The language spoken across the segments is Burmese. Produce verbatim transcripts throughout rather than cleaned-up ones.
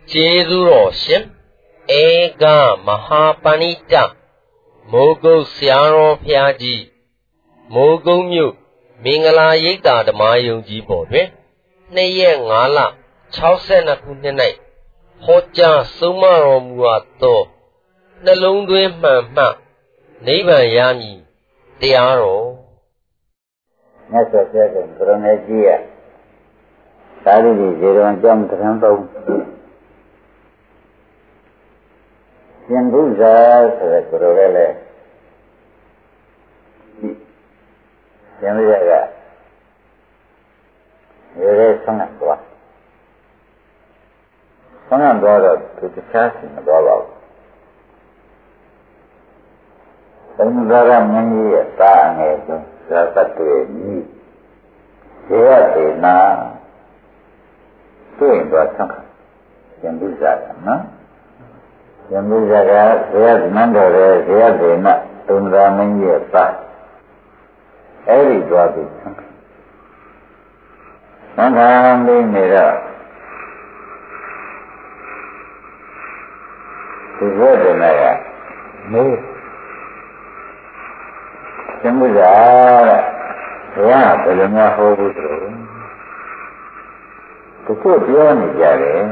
ကျေးဇူးတော်ရှင်ဧကမဟာပဏိတမိုးကုတ်ဆရာတော်ဘုရားကြီးမိုးကုတ်မြို့မင်္ဂလာရိပ်သာဓမ္မယုံကြည်ပေါ်တွင်နှစ်ရက်ငါးလခြောက်ဆယ်နှစ်ခုနှစ်၌ဟောကြားဆုံးမတော်မူအပ်သောနှလုံးသွင်းမှန်မှနိဗ္ဗာန်ရမည်တရားတော်မြတ်စွာဘုရားကကရုဏာကြီးရသာဓုကြီးဇေရဝံကြောင့်တရံသုံးရှင်ဘုရားဆိုတဲ့ကိုယ်တော်ကလည်းရှင်ဘုရားကရေရဲဆုံးတ်သွားဆုံးတ်သွားတော့သူတခြားစီမသွားပါဘူး။သမုဒ္ဒရာမင်းကြီးရဲ့တာအငယ်ဆုံးဇာတတွေမြည်ဇေယတေနာတွေ့သွားဆုံးတ်ရှင်ဘုရားကနော်ယမုဇကဇေယနန္တော်ရဲ့ဇေယတေနသုန္ဒရာမင်းကြီးရဲ့သားအဲ့ဒီသွားပြီးသံဃာမင်းနေတော့ဒီဇေယတေနကမေးယမုဇတဲ့ဘုရားဘယ်လိုများဟောဘူးဆိုတော့တချို့ပြောနေကြတယ်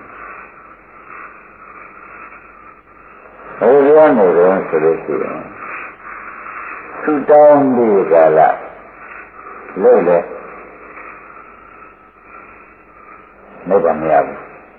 ဘယ်လိုနေတော့ဆိုလို့ရှိရင်သူတောင်းပြီးကြလားလို့လေနေပါမရဘူး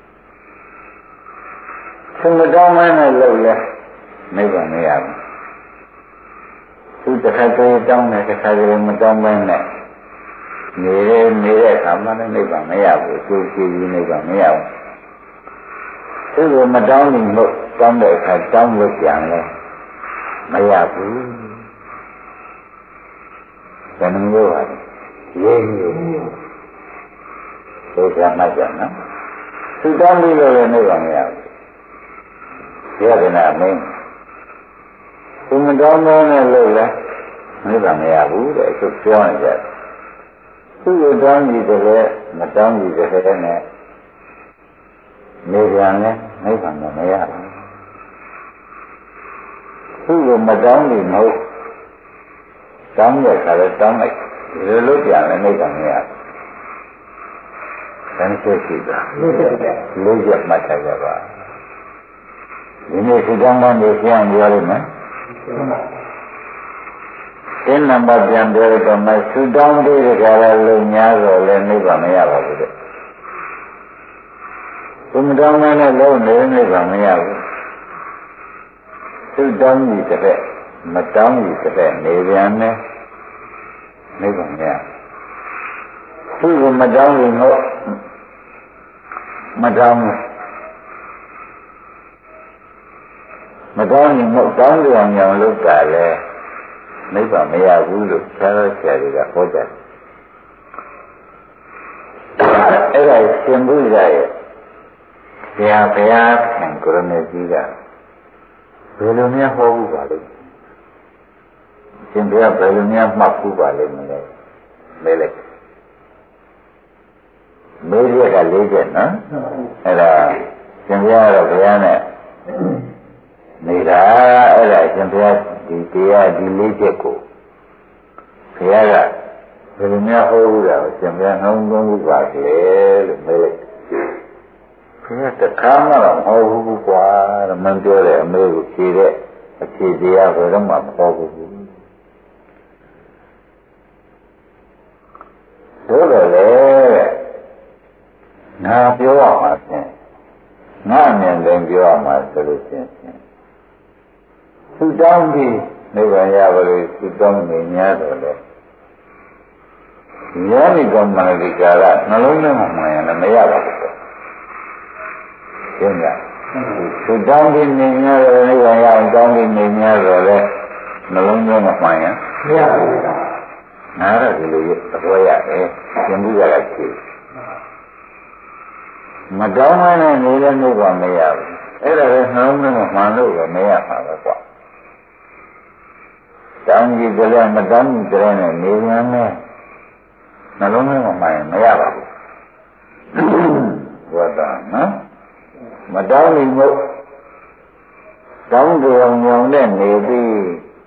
သူမတောင်းမနဲ့လို့လေနေပါမရဘူးသူတစ်ခါတည်းတောင်းတယ်တစ်ခါတည်းမတောင်းမနဲ့နေရနေတဲ့အခါမှလည်းနေပါမရဘူးသူကြည့်ပြီးနေပါမရဘူးသူကမတောင်းဘူးလို့တောင်းတဲ့အခါတောင်းလို့ပြန်လဲမရဘူးဘယ်နှမျိုးပါလဲရေးမျိုးဆိုကြမှာကြနော်သူတောင်းပြီးလို့လည်းနေပါမရဘူးရတဲ့နာမင်းသူမတောင်းမနဲ့လို့လဲနေပါမရဘူးတဲ့သူပြောနေကြသူ့ကိုတောင်းကြည့်တယ်မတောင်းကြည့်တယ်နဲ့နေပြန်လဲနေပါမရဘူးသူ့ကိုမတောင်းလို့မဟုတ်တောင်းတဲ့ခါလဲတောင်းလိုက်ဒီလိုလုပ်ပြန်လဲနေပါမရဘူးတန်းကျရှိတာလို့ရမှတ်ထားကြပါဒီနေ့ဒီကောင်းကောင်းကိုပြန်ပြောရမယ်ဒီနံပါတ်ပြန်ပြောရတော့မှသူတောင်းတဲ့ခါလဲလုံများတော့လဲနေပါမရပါဘူးတဲ့သူမတောင်းမနဲ့လုံးနေနေပါမရဘူးသူတောင်းကြည့်တဲ့မတောင်းကြည့်တဲ့နေပြန်နဲ့နေပါမရသူကမတောင်းရင်တော့မတောင်းဘူးမတောင်းရင်တော့တောင်းကြအောင်အောင်လုပ်တာလဲနေပါမရဘူးလို့ဆရာဆရာတွေကဟောကြတယ်အဲ့ဒါရှင်ဘုရားရဲ့ဘုရားဘုရားခင်ကိုရမေကြီးကဘယ်လိုများဟောဘူးပါလိမ့်ရှင်ဘုရားဘယ်လိုများမှတ်ဘူးပါလိမ့်မလဲမေးလိုက်မေးရကလေးချက်နော်အဲ့ဒါရှင်ဘုရားတော့ဘုရားနဲ့နေတာအဲ့ဒါရှင်ဘုရားဒီတရားဒီလေးချက်ကိုဘုရားကဘယ်လိုများဟောဘူးတာရှင်ဘုရားနှောင်းသုံးဘူးပါလေလို့မေးလိုက်ဘုရားတခါမှတော့မဟုတ်ဘူးကွာတော့မပြောတဲ့အမေကိုဖြေတဲ့အခြေတရားဘယ်တော့မှမဟောဘူးတို့တော့လေငါပြောရမှာဖြင့်ငါအမြင်တိုင်းပြောရမှာဆိုလို့ရှိရင်သူတောင်းပြီးနိဗ္ဗာန်ရပါလို့သူတောင်းနေများတော့လေယောနိကောမနတိကာလနှလုံးထဲမှာမှန်ရင်လည်းမရပါဘူးရှင်းလားသူတောင်းပြီးနေများတော့နိဗ္ဗာန်ရအောင်တောင်းပြီးနေများတော့လေနှလုံးထဲမှာမှန်ရင်မရဘူးငါတော့ဒီလိုရသဘောရတယ်ရှင်းပြီးရတာရှိမတောင်းမနဲ့နေတဲ့နိဗ္ဗာန်မရဘူးအဲ့ဒါလည်းနှလုံးထဲမှာမှန်လို့ပဲမရပါဘူးကွာတောင်းကြည့်ကြလဲမတောင်းကြည့်ကြလဲနဲ့နေပြန်မယ်နှလုံးထဲမှာမှန်ရင်မရပါဘူးဘုရားနော်မတောင်းနေမို့တောင်းကြုံညောင်နဲ့နေပြီး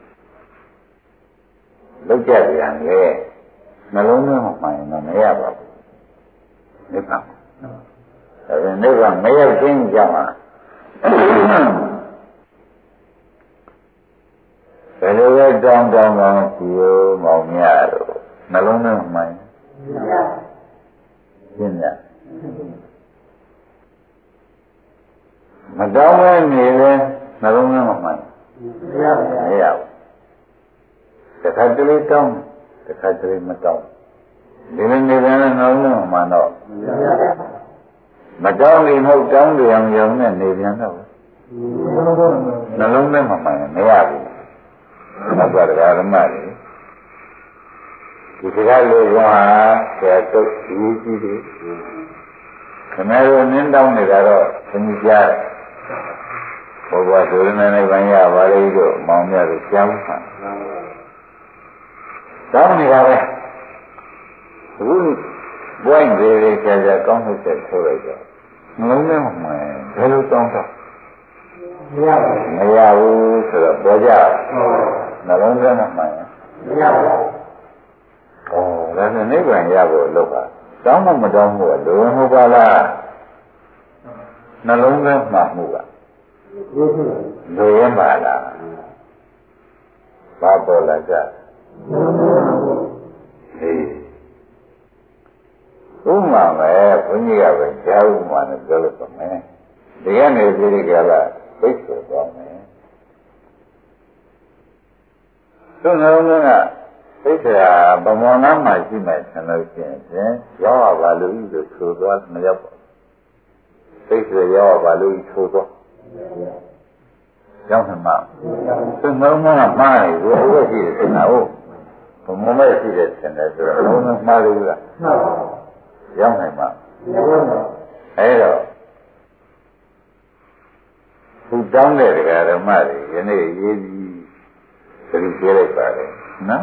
လောက်ကြပြန်လေနှလုံးသွင်းမှမှန်ရင်မရပါဘူးနိဗ္ဗာန်အဲနိဗ္ဗာန်မရောက်ခြင်းကြောင့်ဘယ်လိုပဲတောင်းတောင်းတောင်းဒီလိုမောင်မြတော့နှလုံးသွင်းမှန်ရှင်းလားမတောင်းပဲနေရင်နှလုံးသွင်းမှမှန်မရဘူးမရဘူးတစ်ခါတလေတောင်းတစ်ခါတလေမတောင်းဒီလိုနေပြန်နှလုံးသွင်းမှန်တော့မတောင်းရင်ဟုတ်တောင်းကြအောင်ရုံနဲ့နေပြန်တော့နှလုံးသွင်းမှမှန်မရဘူးဘုရားတရားဓမ္မတွေဒီစကားလိုကဆရာတို့ကြီးကြီးတွေခင်ဗျားတို့နင်းတောင်းနေတာတော့သင်ကြားဘုရားဆိုရနေနေပိုင်းရပါလေတို့မောင်မြတ်တို့ကြားမှာတောင်းနေတာပဲအခုဘွိုင်းတွေတွေကြာကြာကောင်းထုတ်တဲ့ဆိုလိုက်တော့နှလုံးထဲမှာမှန်ဘယ်လိုတောင်းတော့မရဘူးမရဘူးဆိုတော့ပေါ်ကြနှလုံးထဲမှာမှန်မရဘူးဩဒါနဲ့နိဗ္ဗာန်ရဖို့လုပ်ပါတောင်းမှမတောင်းဘူးလိုဝင်ဟုတ်ပါလားနှလုံးထဲမှာမှုကလိုရင်ပါလားဘာပေါ်လာကြဟေးဥမာပဲဘုန်းကြီးကပဲကြားဥမာနဲ့ပြောလို့ဆိုမယ်ဒီကနေ့ဒီကလာသိဆိုသွားမယ်သူနှလုံးကသိစရာဗမောနာမှာရှိမှဆံလို့ရှိရင်ရောက်ပါလို့ဤလို့ဆိုသွားမရောက်ပါသိစရာရောက်ပါလို့ဤဆိုသွားရောက်မှာသူနှလုံးကမှားတယ်ဘယ်လိုရှိတယ်နာဟုတ်ဗမောမဲ့ရှိတယ်ဆံတယ်ဆိုတော့နှလုံးမှားလို့လားမှန်ပါရောက်နိုင်မှာအဲတော့သူတောင်းတဲ့ဓမ္မတွေယနေ့ရေးပြီးသတိပေးလိုက်ပါတယ်နော်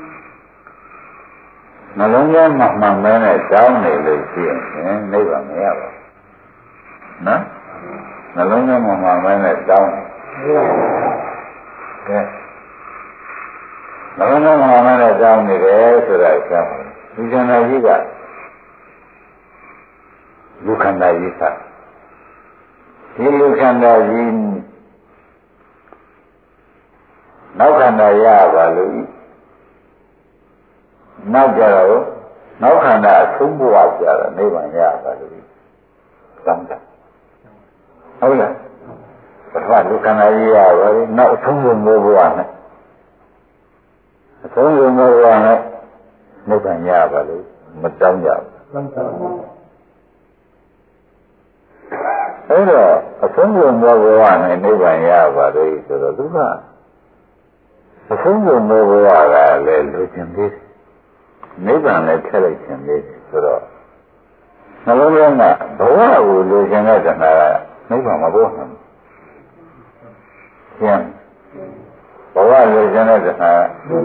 နှလုံးသားမှမှန်မဲနဲ့တောင်းနေလို့ရှိရင်နိဗ္ဗာန်မရပါဘူးနော်နှလုံးသားမှမှန်မဲနဲ့တောင်းကဲနှလုံးသားမှမှန်မဲနဲ့တောင်းနေတယ်ဆိုတာကြောင့်ဒီကျန်တော်ကြီးကလူခန္ဓာကြီးသာဒီလူခန္ဓာကြီးနောက်ခန္ဓာရပါလို့နောက်ကြတော့နောက်ခန္ဓာအဆုံးဘဝကြတော့နိဗ္ဗာန်ရပါလို့တောင်းတာဟုတ်လားပထမလူခန္ဓာကြီးရပါလို့နောက်အဆုံးဘဝနဲ့အဆုံးဘဝနဲ့နိဗ္ဗာန်ရပါလို့မတောင်းကြဘူးအဲ့တော့အဆုံးစုံသောဘဝနဲ့နိဗ္ဗာန်ရပါလို့ဆိုတော့သူကအဆုံးစုံသောဘဝကလည်းလိုချင်သေးတယ်နိဗ္ဗာန်လည်းထည့်လိုက်ခြင်းသေးတယ်ဆိုတော့နှလုံးထဲမှာဘဝကိုလိုချင်တဲ့တဏှာကနိဗ္ဗာန်မပေါ်နိုင်ဘူး။ကျန်ဘဝလိုချင်တဲ့တဏှာ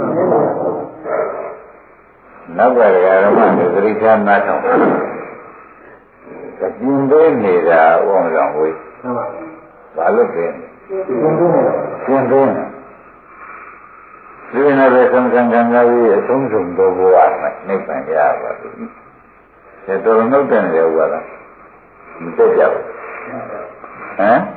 နောက်ကဓမ္မတွေသတိထားနားထောင်ကျင်သေးနေတာဥအောင်ဆောင်ဝေးဘာလို့လဲကျင်သေးနေဒီနေ့ပဲသံဃာကံကကြီးအဆုံးစုံသောဘဝနဲ့နိဗ္ဗာန်ရပါဘူး။ဒါတော်နှုတ်တဲ့နေရောလားမတက်ကြဘူး။ဟမ်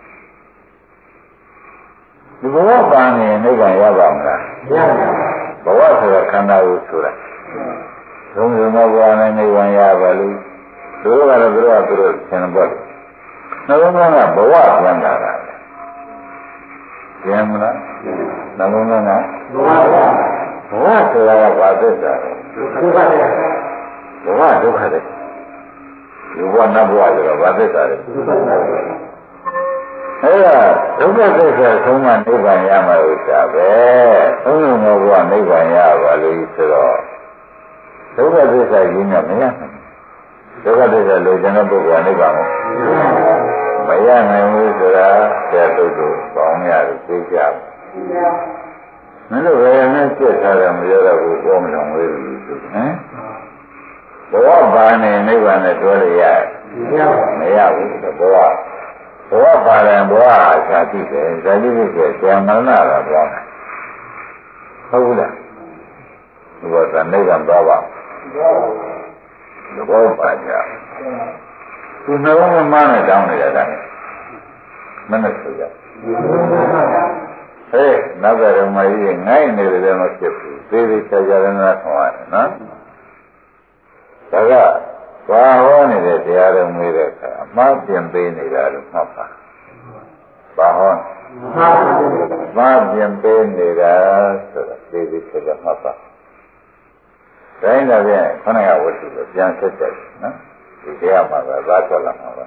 ဒီဘဝပန်းနေနိဗ္ဗာန်ရပါမလား။ရပါဘူး။ဘဝဆိုတာခန္ဓာကိုဆိုတာ။သုံးစုံသောဘဝနဲ့နိဗ္ဗာန်ရပါလို့တို့ကတော့တို့ကတို့ဆင်ပေါ်တယ်။နှလုံးသားကဘဝပြန်လာတာ။ကျင်မလားနှလုံးသားကဘဝဘဝဆိုတာကဘာသစ္စာလဲဒုက္ခတဲ့ဘဝဒုက္ခတဲ့ဒီဘဝနတ်ဘဝဆိုတော့ဘာသစ္စာလဲဒုက္ခတဲ့အဲ့ဒါဒုက္ခသစ္စာဆုံးမနိဗ္ဗာန်ရမှာလို့ဆိုတာပဲသုံးလုံးဘဝနိဗ္ဗာန်ရပါလို့ဆိုတော့ဒုက္ခသစ္စာကြီးနဲ့မရနိုင်ဒုက္ခသစ္စာလိုချင်တဲ့ပုဂ္ဂိုလ်ကနိဗ္ဗာန်မရနိုင်ဘူးဆိုတာဆရာတို့တို့ပေါင်းရတယ်သိကြပါမင်းတို့ဘယ်နဲ့ကြက်ထားတယ်မရတော့ဘူးပေါ်မလို့ဝေးလို့ဆိုဟမ်ဘဝဘာနဲ့နိဗ္ဗာန်နဲ့တွဲရရမရဘူးဘဝဘောပါတယ်ဘောဟာဇာတိပဲဇာတိဖြစ်တဲ့ဆရာမရဏကပြောတယ်ဟုတ်ဘူးလားဒီဘောကနိဗ္ဗာန်သွားပါသဘောပါကြသူနှလုံးမမနဲ့တောင်းနေတာကမနဲ့ဆိုကြဟဲ့နောက်ကရမကြီးငိုင်းနေတယ်မဖြစ်ဘူးသေးသေးချာချာလည်းနားထောင်ရတယ်နော်ဒါကဘာဟောနေတဲ့တရားတော်မေးတဲ့အခါအမှားပြင်ပေးနေတာလို့မှတ်ပါဘာဟောမှားပြင်ပေးနေတာဆိုတာသေးသေးချာချာမှတ်ပါတိုင်းတော့ပြန်ခဏကဝတ္ထုကိုပြန်ဆက်ချက်နော်ဒီတရားမှာသာသာထွက်လာမှာပါ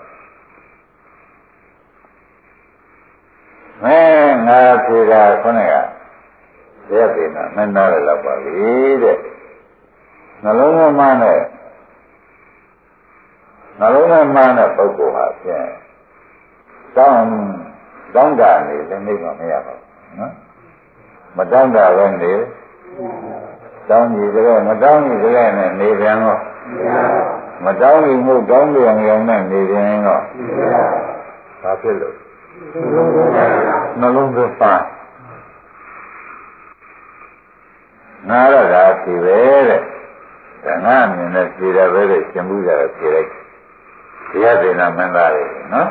မဲငါဖြေတာခဏကတရားပြင်တာမနာရလောက်ပါပြီတဲ့နှလုံးသွင်းမှနဲ့နှလုံးသွင်းမှနဲ့ပုဂ္ဂိုလ်ဟာဖြင့်တောင်းတောင်းတာနေလည်းနေမှမရပါဘူးနော်မတောင်းတာလည်းနေတောင်းကြည့်ကြဲမတောင်းကြည့်ကြဲနဲ့နေပြန်တော့မတောင်းကြည့်မှုတောင်းကြအောင်ရောနဲ့နေပြန်တော့ဘာဖြစ်လို့နှလုံးသွင်းပါငါတော့ဒါဖြေပဲတဲ့ဒါငါအမြင်နဲ့ဖြေတယ်ပဲတဲ့ရှင်မှုကြတယ်ဖြေလိုက်တရားဒေနာမင်းသားတွေနော်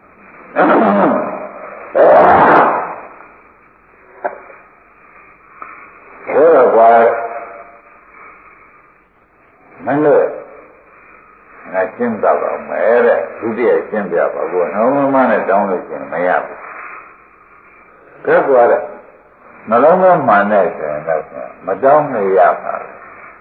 ဘယ်တော့ကွာမင်းတို့ငါရှင်းတော့အောင်မယ်တဲ့ဒုတိယရှင်းပြပါဘုရားနှလုံးမနဲ့တောင်းလို့ရှင်မရဘူးကဲကွာတဲ့နှလုံးမမှန်တဲ့ဆိုရင်တော့မတောင်းနေရပါဘူး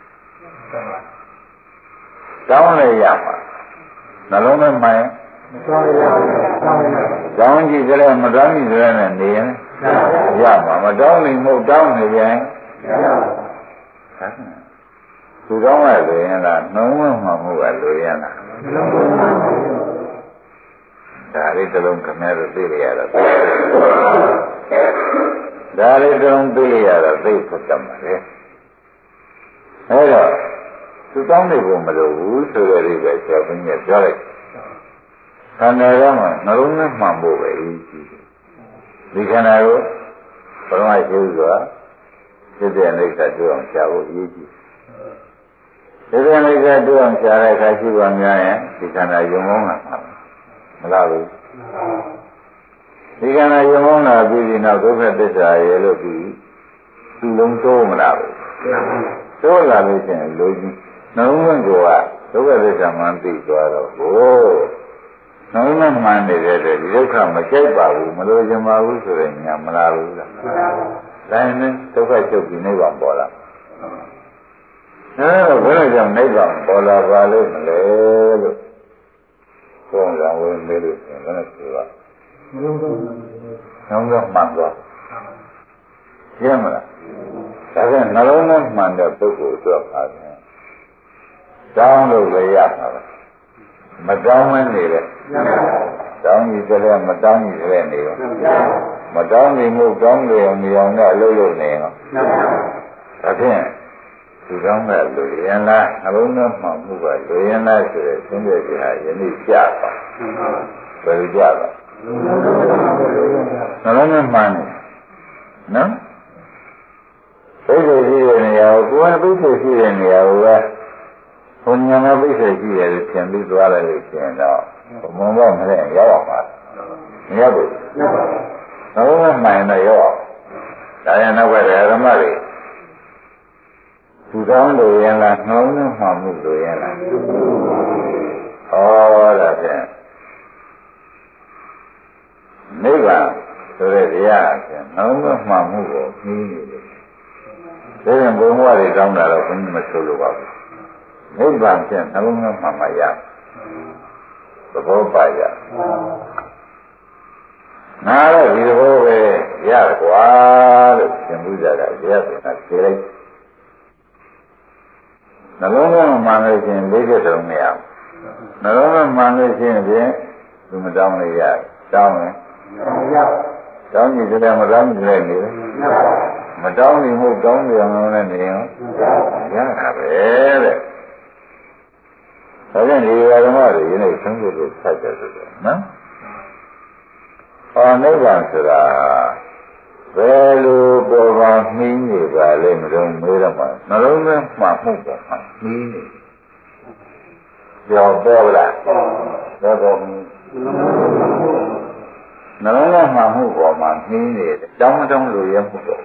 တောင်းနေရပါနှလုံးမမှန်မတောင်းရဘူးတောင်းကြည့်ကြလဲမတောင်းကြည့်ကြလဲနဲ့နေရင်ရမှာမတောင်းနိုင်မဟုတ်တောင်းနေရင်ရပါဘူးသူကောင်းရလို့ရင်လားနှုံးမမှမှုကလို့ရင်လားဒါလေးတစ်လုံးခင်ဗျားတို့သိရတာဒါလေးတစ်လုံးသိရတာသိဖို့တတ်ပါလေအဲတော့သူကောင်းနေဖို့မလိုဘူးဆိုတဲ့ဒီပဲဆရာဘုန်းကြီးပြောလိုက်ခန္ဓာကမှနှလုံးနဲ့မှန်ဖို့ပဲအရေးကြီးတယ်ဒီခန္ဓာကိုဘုရားရှိဆိုတာဖြစ်တဲ့အိဋ္ဌတွေ့အောင်ရှားဖို့အရေးကြီးဒီကနေ့ကတွေ့အောင်ရှားတဲ့အခါရှိပါများရင်ဒီခန္ဓာယုံမုန်းလာမှာမလားဘူးဒီခန္ဓာယုံမုန်းလာပြီးဒီနောက်ဒုက္ခသစ္စာရဲ့လို့ပြီးသူလုံးတိုးမလားဘူးတိုးလာလို့ရှိရင်လူကြီးနှလုံးသွင်းကိုကဒုက္ခသစ္စာမှန်သိသွားတော့ဟိုနှလုံးသွင်းမှန်နေတဲ့ဒီဒုက္ခမကြိုက်ပါဘူးမလို့ချင်ပါဘူးဆိုရင်ညာမလားဘူးလားဒါနဲ့ဒုက္ခချုပ်ပြီးနိဗ္ဗာန်ပေါ်လာအဲတော့ဘယ်လိုကြောင့်နိဗ္ဗာန်ပေါ်လာပါလို့မလဲလို့ဘုရားဝင်မေးလို့ဘယ်နဲ့ဆိုတော့နှလုံးသွင်းနှလုံးသွင်းမှန်သွားရှင်းမလားဒါကနှလုံးသွင်းမှန်တဲ့ပုဂ္ဂိုလ်အတွက်ပါပဲတောင်းလို့လည်းရပါလားမတောင်းမနေနဲ့တောင်းကြည့်ကြလဲမတောင်းကြည့်ကြလဲနေရောမတောင်းနေမှုတောင်းနေအောင်နေအောင်နဲ့အလုပ်လုပ်နေရောဒါဖြင့်သူကောင်းတဲ့လူရင်းလားနှလုံးသွင်းမှမှုကလူရင်းလားဆိုတဲ့သင်္ကေတဟာယနေ့ကြပါဘယ်လိုကြပါနှလုံးသွင်းမှနေနော်ဘိက္ခုရှိတဲ့နေရာကိုကိုယ်ကဘိက္ခုရှိတဲ့နေရာကိုပဲဘုံညာမဘိက္ခုရှိတယ်လို့သင်ပြီးသွားလိုက်လို့ရှင်တော့ဘုံဘောမလဲရောက်အောင်ပါမရောက်ဘူးနှလုံးသွင်းမှန်တော့ရောက်အောင်ဒါရနောက်ကဓမ္မတွေသူကောင်းလို့ရင်လားနှောင်းနှမှမှုလို့ရင်လားဩဒါဖြင့်နိဗ္ဗာန်ဆိုတဲ့တရားဖြင့်နှောင်းနှမှမှုကိုပြီးနေတယ်ဒါရင်ဘုံဘဝတွေကောင်းတာတော့ဘုန်းကြီးမဆိုလိုပါဘူးနိဗ္ဗာန်ဖြင့်နှလုံးနှမှမှရသဘောပါရငါတော့ဒီသဘောပဲရကွာလို့သင်ဘူးကြတာတရားပြန်တာဖြေလိုက်နှလုံးသွင်းမှန်လို့ရှိရင်လေးချက်တုံးမရဘူးနှလုံးသွင်းမှန်လို့ရှိရင်ဖြင့်သူမတောင်းလို့ရတောင်းရင်မရတောင်းကြည့်ကြတယ်မတောင်းကြည့်လိုက်နေမတောင်းနေမှုတောင်းနေအောင်လည်းနေရောရတာပဲတဲ့ဒါကြောင့်ဒီဓမ္မတွေယနေ့ဆုံးဖြတ်လို့ဆက်ကြတယ်နော်အော်နိဗ္ဗာန်ဆိုတာဘယ်လိုပေါ်ပါမှီးနေပါလိမ့်မလို့မေးတော့မှနှလုံးသွင်းမှမှုပေါ်မှာမှီးနေကြော်ပေါ်လားပေါ်ပေါ်မှီးနှလုံးသွင်းမှမှုပေါ်မှာမှီးနေတယ်တောင်းမတောင်းလို့ရမှုတော့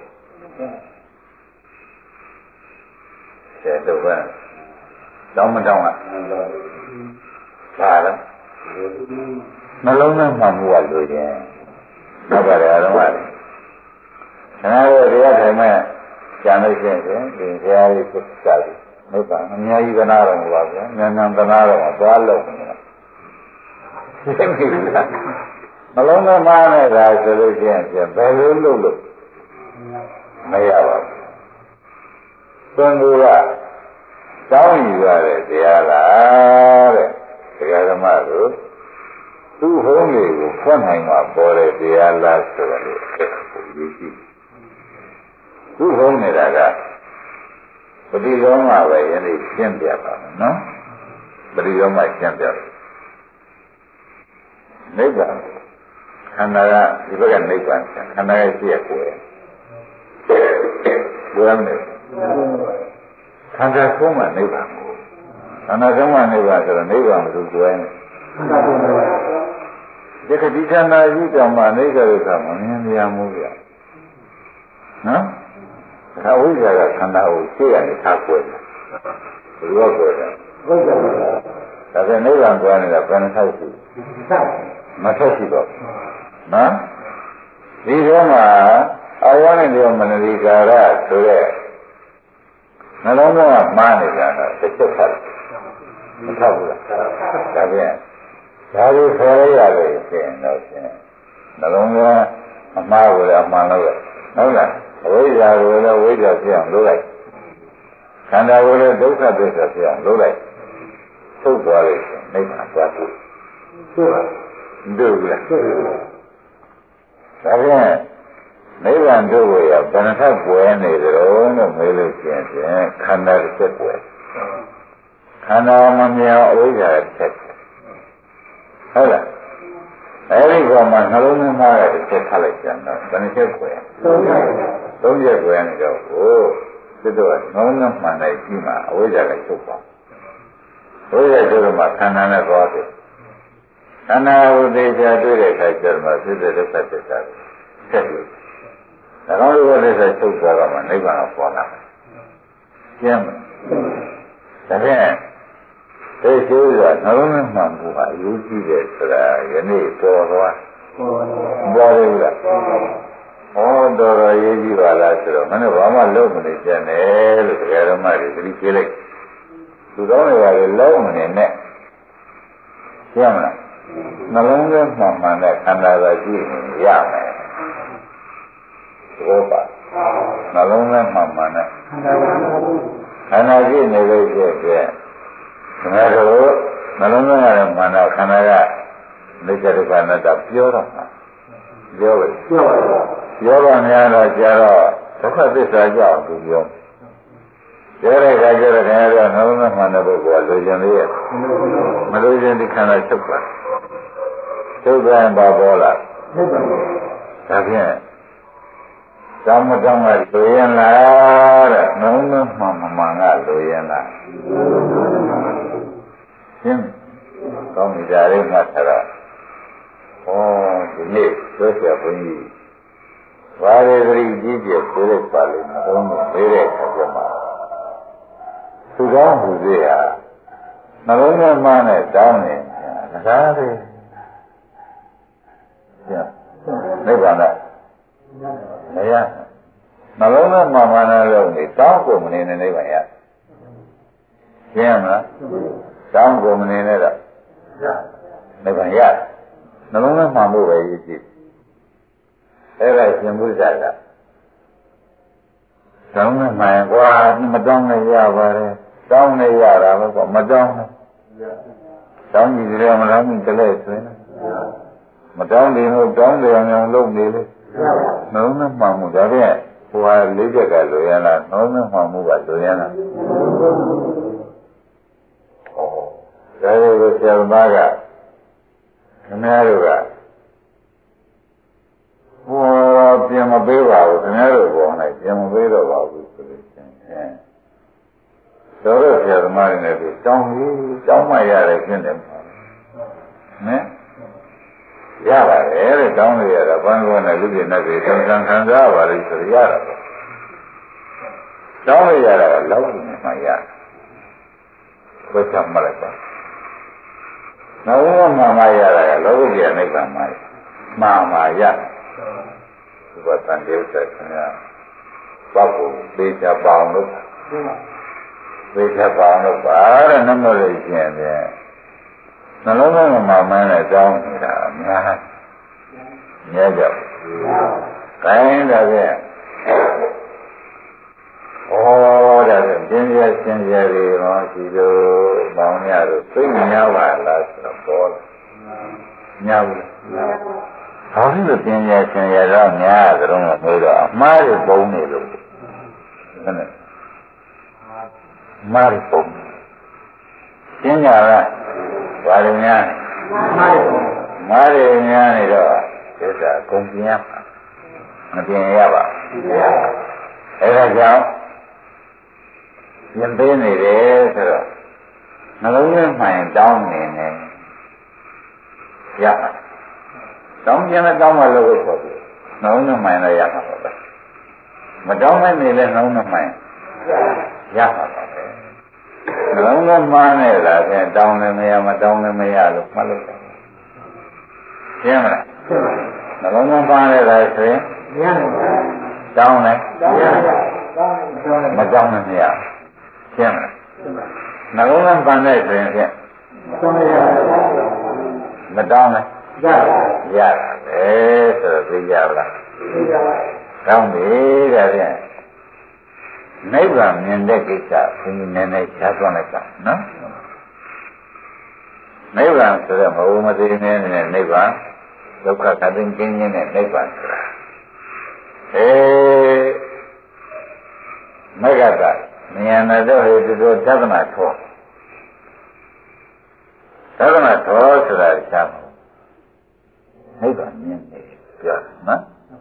တဲ့တော့ကတောင်းမတောင်းကပါလားနှလုံးသွင်းမှမှုကလိုချင်ဟုတ်ပါတယ်အလုံးပါခဏတော့တရားထိုင်မဲ့ကျန်လို့ရှိရင်ဒီဘုရားကြီးပြတ်ကြတယ်နိဗ္ဗာန်အများကြီးကနာတော်မူပါဗျာဉာဏ်ဉာဏ်သနာတော်မှာသွားလို့နေတာသိပြီလားနှလုံးသွင်းမှနေတာဆိုလို့ရှိရင်ဘယ်လိုလုပ်လို့မရပါဘူးသွန်သူကတောင်းယူရတဲ့တရားလားတဲ့တရားဓမ္မတို့သူ့ဟုံးတွေကိုဖွင့်နိုင်မှာပေါ်တဲ့တရားလားဆိုတော့အခက်ကိုရေးကြည့်သူ့ဟုံးနေတာကပฏิလောမပဲယနေ့ရှင်းပြပါမယ်နော်ပฏิလောမရှင်းပြတယ်နိဗ္ဗာန်ခန္ဓာကဒီဘက်ကနိဗ္ဗာန်ခန္ဓာရဲ့ရှိရကိုယ်ဘယ်နဲ့ခန္ဓာဆုံးမှနိဗ္ဗာန်ကိုခန္ဓာဆုံးမှနိဗ္ဗာန်ဆိုတော့နိဗ္ဗာန်ကိုကျွဲနေဒီကတိခန္ဓာကြီးတောင်မှအိဋ္ဌရုက္ခမမြင်ရမှုပြနော်ဒါဝိဇ္ဇာကခန္ဓာကိုရှေ့ကနေထားကွယ်တယ်ဘယ်လိုကွယ်တယ်ဝိဇ္ဇာဒါပြန်နိဗ္ဗာန်ကွယ်နေတာဘယ်နှထောက်ရှိမထောက်ရှိတော့နော်ဒီထဲမှာအာဝနဲ့ဒီမနတိကာရဆိုတဲ့နှလုံးသားကမှားနေတာတော့တစ်ချက်ခါမထောက်ဘူးလားဒါပြန်ဒါတွေခေါ်ရရတယ်ဆိုရင်တော့ရှင်နှလုံးသားအမှားကိုလည်းအမှန်လို့ရဟုတ်လားအဝိဇ္ဇာကိုလည်းဝိဇ္ဇာဖြစ်အောင်လုပ်လိုက်ခန္ဓာကိုလည်းဒုက္ခသစ္စာဖြစ်အောင်လုပ်လိုက်ထုတ်သွားလို့ရှင်နိဗ္ဗာန်သွားဖို့ဟုတ်လားဒုက္ခလားဒါပြန်နိဗ္ဗာန်တို့ကိုရဘယ်နှထပ်ပွဲနေကြတော့လို့မေးလို့ရှိရင်ခန္ဓာတစ်ချက်ပွဲခန္ဓာမမြောင်အဝိဇ္ဇာတစ်ချက်ဟုတ်လားအဲဒီကမှနှလုံးသွင်းထားတဲ့တစ်ချက်ထားလိုက်ကြတော့ဘယ်နှချက်ပွဲသုံးချက်သုံးချက်ပွဲနေတော့ဟိုသစ်တော့နှလုံးသွင်းမှန်တိုင်းကြီးမှာအဝိဇ္ဇာကချုပ်ပါအဝိဇ္ဇာချုပ်တော့မှခန္ဓာနဲ့သွားတယ်ခန္ဓာကိုသိချာတွေ့တဲ့အခါကျတော့သစ်တဲ့ဒုက္ခသစ္စာဆက်ပြီးဒါကြောင့်ဒီလိုသက်ချုပ်သွားတော့မှနိဗ္ဗာန်ကိုပေါ်လာတယ်။ကျင်းမယ်။ဒါဖြင့်သိရှိရနှလုံးသွင်းမှန်ဖို့အရေးကြီးတယ်ဆိုတာယနေ့ပေါ်သွားပေါ်တယ်လား။ဟောတော်တော်ရေးကြည့်ပါလားဆိုတော့မနေ့ဘာမှလုံးမနေကြနဲ့လို့တရားဓမ္မတွေသတိပေးလိုက်။သူတော်တွေကလည်းလုံးမနေနဲ့။ကျင်းမလား။နှလုံးသွင်းမှန်မှန်တဲ့ခန္ဓာသာကြည့်ရင်ရမယ်။ဘောပါနှလုံးသားမှမှန်နဲ့ခန္ဓာကြည့်နေလို့ရှိရဲ့ခင်ဗျားတို့နှလုံးသားရမှန်တော့ခန္ဓာကနိစ္စဒုက္ခအနတ္တပြောတော့မှာပြောပဲပြောပါပြောပါများတော့ကြာတော့ဒုက္ခသစ္စာကြောင့်သူပြောပြောတဲ့အခါကျတော့ခင်ဗျားတို့နှလုံးသားမှန်တဲ့ပုဂ္ဂိုလ်ကလိုချင်သေးရဲ့မလိုချင်ဒီခန္ဓာချုပ်ပါချုပ်ပြန်ပါပေါ်လာဒါဖြင့်တောင်းမတောင်းကလိုရင်လားတဲ့နှလုံးသွင်းမှန်မှန်ကလိုရင်လားရှင်းကောင်းပြီဒါလေးမှတ်ထားတော့ဟောဒီနေ့ဆွေးဆွေးဘုန်းကြီးဘာတွေသတိကြီးကျယ်ပြေးလိုက်ပါလိမ့်မယ်ဘုန်းကြီးမေးတဲ့အခါကျမှသူကောင်းသူသေးဟာနှလုံးသွင်းမှနဲ့တောင်းနေဒါပဲရှင်းနိဗ္ဗာန်ကမရနှလုံးသားမှမှန်တဲ့လုံးနေတောင်းကုန်မနေနဲ့နိဗ္ဗာန်ရရှင်းမလားတောင်းကုန်မနေနဲ့တော့နိဗ္ဗာန်ရနှလုံးသားမှန်ဖို့ပဲရည်ကြည့်အဲ့ဒါရှင်ဘုရားကတောင်းနေမှန်ကွာမတောင်းနဲ့ရပါတယ်တောင်းနဲ့ရတာပဲကွာမတောင်းနဲ့တောင်းကြည့်ကြရမလားမင်းတလဲဆွေးမတောင်းတယ်လို့တောင်းတယ်အောင်လုပ်နေလေနှလုံးသားမှန်မှုဒါဖြင့်ဟိုဟာလေးချက်ကလိုရလားနှလုံးသားမှန်မှုကလိုရလားဟောဒါတွေကိုဆရာမကခင်ဗျားတို့ကကောင်းပြီတောင်းမှရတယ်ဖြစ်တယ်ဟမ်ရပါတယ်တဲ့တောင်းလို့ရတာဘန်းကောနဲ့လူပြည့်နဲ့တွေသံသံခံစားပါလိမ့်ဆိုရတာပေါ့တောင်းလို့ရတာကလောက်နေမှရဘုရားမလိုက်ပါနောက်တော့မှမရတာကလောကုတ္တရာနိဗ္ဗာန်မှာမှာမှာရဒီဘသံတေဥစ္စာခင်ဗျာပေါ့ကိုသိချပါအောင်လို့သိချပါအောင်လို့ပါတဲ့နမလို့ရှင်ပြန်နှလုံးသားမှာမှန်းနဲ့တောင်းနေတာအများမြဲကြောက်ခိုင်းတာကဩဒါဖြင့်ပြင်းပြရှင်းပြတွေရောရှိလို့မောင်ရတို့သိများပါလားဆိုတော့ပေါ်လာများဘူးဘာဖြစ်လို့ပြင်းပြရှင်းရတော့များသလုံးကမျိုးတော့အမှားတွေပုံနေလို့ဟုတ်တယ်မားတွေပုံရှင်းကြလားဘာလို့များမားတွေများနေတော့သစ္စာကုန်ပြင်းရမှာမပြင်းရပါအဲဒါကြောင့်ရင်ပေးနေတယ်ဆိုတော့နှလုံးသွင်းမှန်တောင်းနေနေရပါတောင်းပြန်လည်းတောင်းမှလို့ဆိုပြီးနှလုံးသွင်းမှန်လည်းရမှာပါပဲမတောင်းနိုင်နေလည်းနှလုံးသွင်းမှန်ရမှာပါပဲနှလုံးသွင်းမှန်နေတာဖြင့်တောင်းလည်းမရမတောင်းလည်းမရလို့မှတ်လို့တယ်ရှင်းမလားနှလုံးသွင်းမှန်နေတာဆိုရင်တောင်းလည်းမတောင်းလည်းမရရှင်းမလားနှလုံးသွင်းပန်တဲ့ဆိုရင်ဖြင့်မတောင်းလည်းရတာပဲဆိုတော့သိကြပါလားကောင်းပြီတဲ့ဖြင့်နိဗ္ဗာန်မြင်တဲ့ကိစ္စဘုန်းကြီးနည်းနည်းရှားသွားလိုက်ပါနော်နိဗ္ဗာန်ဆိုတော့မဟုတ်မသိနေနဲ့နိဗ္ဗာန်ဒုက္ခကသိင်းကျင်းခြင်းနဲ့နိဗ္ဗာန်ဆိုတာအေးမေဃကဉာဏ်တော်ဟိတ္တောသဒ္ဒနာထောသဒ္ဒနာထောဆိုတာရှားမှာနိဗ္ဗာန်မြင်နေပြောနော်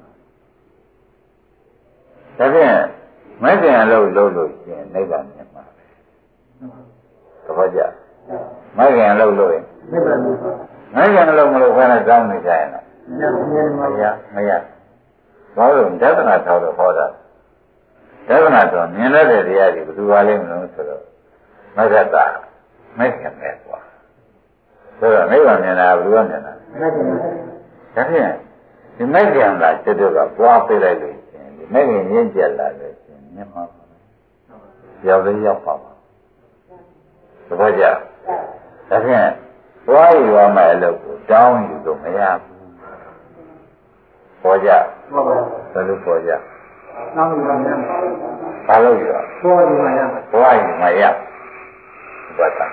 ဒါဖြင့်မဂ္ဂင်အလုပ်လုပ်လို့ရှင်နိဗ္ဗာန်မြင်မှာသဘောကျမဂ္ဂင်အလုပ်လုပ်ရင်နိဗ္ဗာန်မြင်မှာမဂ္ဂင်အလုပ်မလုပ်ဘဲနဲ့တောင်းနေကြရင်တော့မရမရဘာလို့ဒသနာထောက်တော့ဟောတာဒသနာတော့မြင်တဲ့တရားကြီးဘယ်သူပါလိမ့်မလို့ဆိုတော့မဂ္ဂတာမဂ္ဂင်ပဲကွာဆိုတော့နိဗ္ဗာန်မြင်တာဘယ်လိုမြင်တာမဂ္ဂင်ဒါဖြင့်ဒီမဂ္ဂင်ကကျွတ်တော့ပွားပေးလိုက်လို့ရှင်ဒီမဂ္ဂင်ရင်းကျက်လာလို့ရှင်မြင်မှာရောက်သေးရောက်ပါပါသဘောကျဒါဖြင့်ပွားယူရမယ်အလုပ်ကိုတောင်းယူလို့မရဘူးပေါ်ကြဟုတ်ပါဘူးဘယ်လိုပေါ်ကြတောင်းယူရမယ်ဘာလို့ယူရပွားယူမှရပွားယူမှရဘာသာ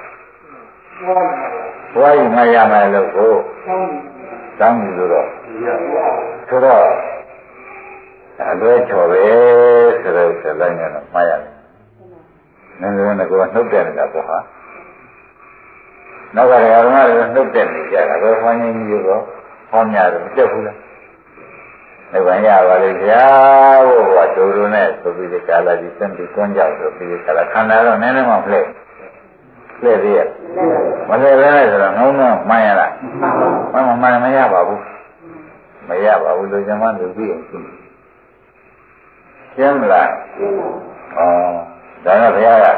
ပွားယူမှရမယ်လို့ကိုတောင်းယူလို့တော့ဆိုတော့အလွဲချော်ပဲဆိုတော့ဆက်လိုက်နေတော့မှားရတယ်နည်းနည်းနဲ့ကိုယ်နှုတ်တယ်နေတာပေါ့ဟာနောက်ကဓမ္မတွေနှုတ်တယ်နေကြတာဘယ်မှန်းကြီးကြီးတော့ဟောများတယ်မတက်ဘူးလားနိဗ္ဗာန်ရပါလေဗျာဘုရားဒုရုနဲ့ဆိုပြီးဒီကာလကြီးစံပြီးတွန်းကြဆိုပြီးဒီကာလခန္ဓာတော့နည်းနည်းမှဖလက်ဖလက်သေးရဲ့မလဲပဲဆိုတော့ငုံငုံမှန်ရလားမှန်မှန်မရပါဘူးမရပါဘူးလူကျမလူပြီးအောင်ရှင်းမလားဩဒါကဘုရားက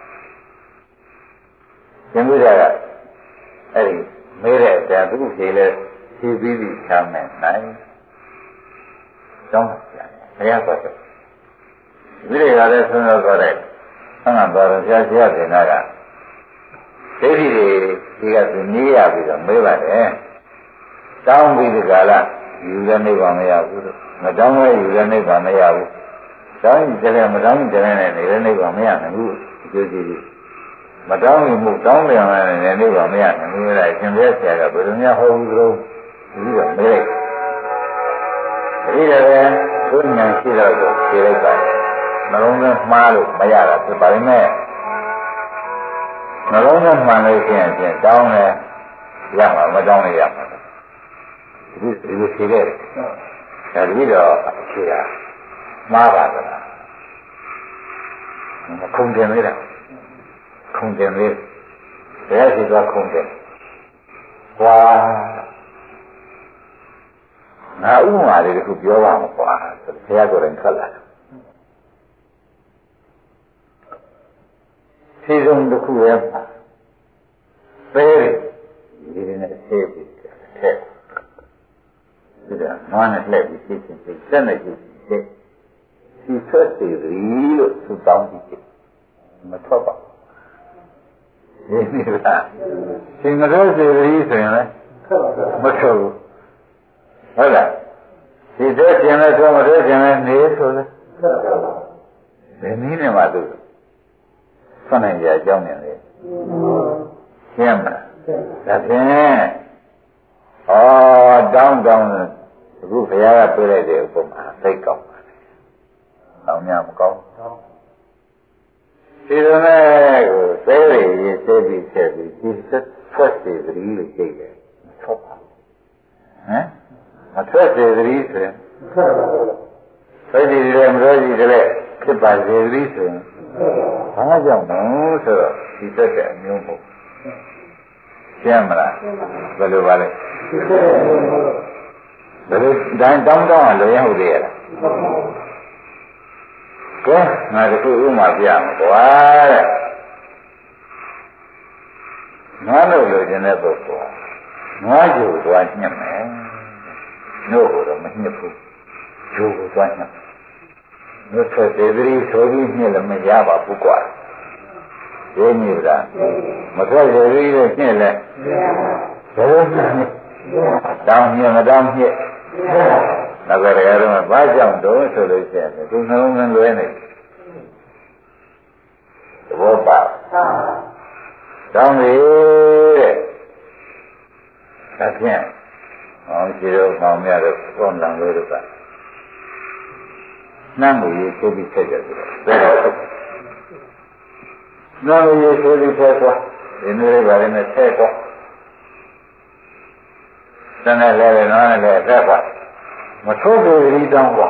ရှင်းပြတာကအဲ့ဒီမေးတဲ့အတိုင်းသူ့ဖြေလဲဖြေပြီးပြီချမ်းမယ်နိုင်တောင်းကြတယ်ဘုရားဆိုတယ်ဒီတွေကလည်းဆုံးတော့တော့တဲ့ဆန္ဒတော်ဘုရားရှိခိုးနာကဒိဋ္ဌိတွေဒီကသူနေရပြီးတော့မေးပါတယ်တောင်းပြီးဒီကလာယူရနေပါမရဘူးလို့မတောင်းလဲယူရနေပါမရဘူးတောင်းကြတယ်မတောင်းကြတယ်နဲ့နေနေပါမရနိုင်ဘူးအကျိုးကြည့်ပြီးမတောင်းရင်မတောင်းပြန်လာနေနေပါမရနိုင်ဘူးလားရှင်ပြည့်ဆရာကဘယ်လိုများဟောဘူးလို့ဒီတော့မေးလိုက်ဒီလည်းသူဉာဏ်ရှိတော့ကိုဖြေလိုက်ပါနှလုံးသွင်းမှားလို့မရတာဖြစ်ပါလိမ့်မယ်နှလုံးသွင်းမှန်လို့ရှိရင်ဖြင့်တောင်းတယ်ရမှာမတောင်းလည်းရမှာဒီဒီလိုဖြေခဲ့တယ်ဒါတတိတော့ဖြေတာမှားပါသလားခုံတင်လေးတာခုံတင်လေးဘယ်ရှိသွားခုံတယ်ကွာငါဥမာလေးတခုပြောပါမှာကွာဆိုဘုရားကိုယ်တိုင်ထွက်လာတယ်ခြေစုံတစ်ခုရဲ့ပဲဒီနေ့ဆေးပြီးထက်ဒီကနွားနဲ့လှည့်ပြီးသိချင်းသိစက်နေကြည့်တယ်ဒီဆက်စီရီလို့သူတောင်းကြည့်မထွက်ပါဒီနေ့ကရှင်မတော်စီရီဆိုရင်လည်းမထွက်ဘူးဟုတ်လားဒီသက်ရှင်လည်းထွက်မထွက်ရှင်လည်းနေဆိုလဲဒီနည်းနဲ့မှသူဆွနိုင်ကြအကြောင်းနေလေရှင်းမလားဒါဖြင့်ဩတောင်းတောင်းအခုဘုရားကပြလိုက်တဲ့ဥပမာသိကောင်းပါလေ။တောင်းများမကောင်းဒီလိုနဲ့ကိုသဲရည်ရေးသဲပြီးဆက်ပြီးဒီဆက်ထွက်စီသတိလို့ကြိတ်တယ်ထွက်ပါဟမ်မထွက်စီသတိဆိုရင်ထွက်စီတယ်မထွက်စီတယ်ဖြစ်ပါစေသတိဆိုရင်ဘာကြောင့်လဲဆိုတော့ဒီသက်တဲ့အမျိုးမဟုတ်ရှင်းမလားဘယ်လိုပါလဲဘယ်လိုတိုင်းတောင်းတောင်းလို့ရဟုတ်သေးရဲ့လားကဲငါတို့ဥမာပြမယ်ကွာတဲ့ငါတို့လိုချင်တဲ့ပုဂ္ဂိုလ်ငါကြိုသွားညှက်မယ်တို့ကတော့မညှက်ဘူးကြိုကိုသွားညှက်တို့ဆက်သေးသတိဆိုပြီးညှက်လည်းမရပါဘူးကွာရင်းနေလားမထွက်ရသေးတဲ့ညှက်လည်းဘယ်လိုညှက်တောင်းညှက်မတောင်းညှက်နောက်ကတည်းကတော့ဘာကြောင့်တော့ဆိုလို့ရှိရင်သူနှလုံးသွင်းလွဲနေသဘောပါတောင်းလေတဲ့ဒါဖြင့်အောင်ကြည့်တော့မောင်မြတ်တို့ဘုံလံလို့တို့ကနှမ်းကိုရေးသိပြီးဆက်ကြတယ်ဘယ်တော့နှမ်းကိုရေးသိပြီးဆက်သွားဒီနေ့လေးပါလေးနဲ့ဆက်သွားတန်းနဲ့လဲတယ်နော်လည်းဆက်သွားမထုတ်သေးဘူးတောင်းပါ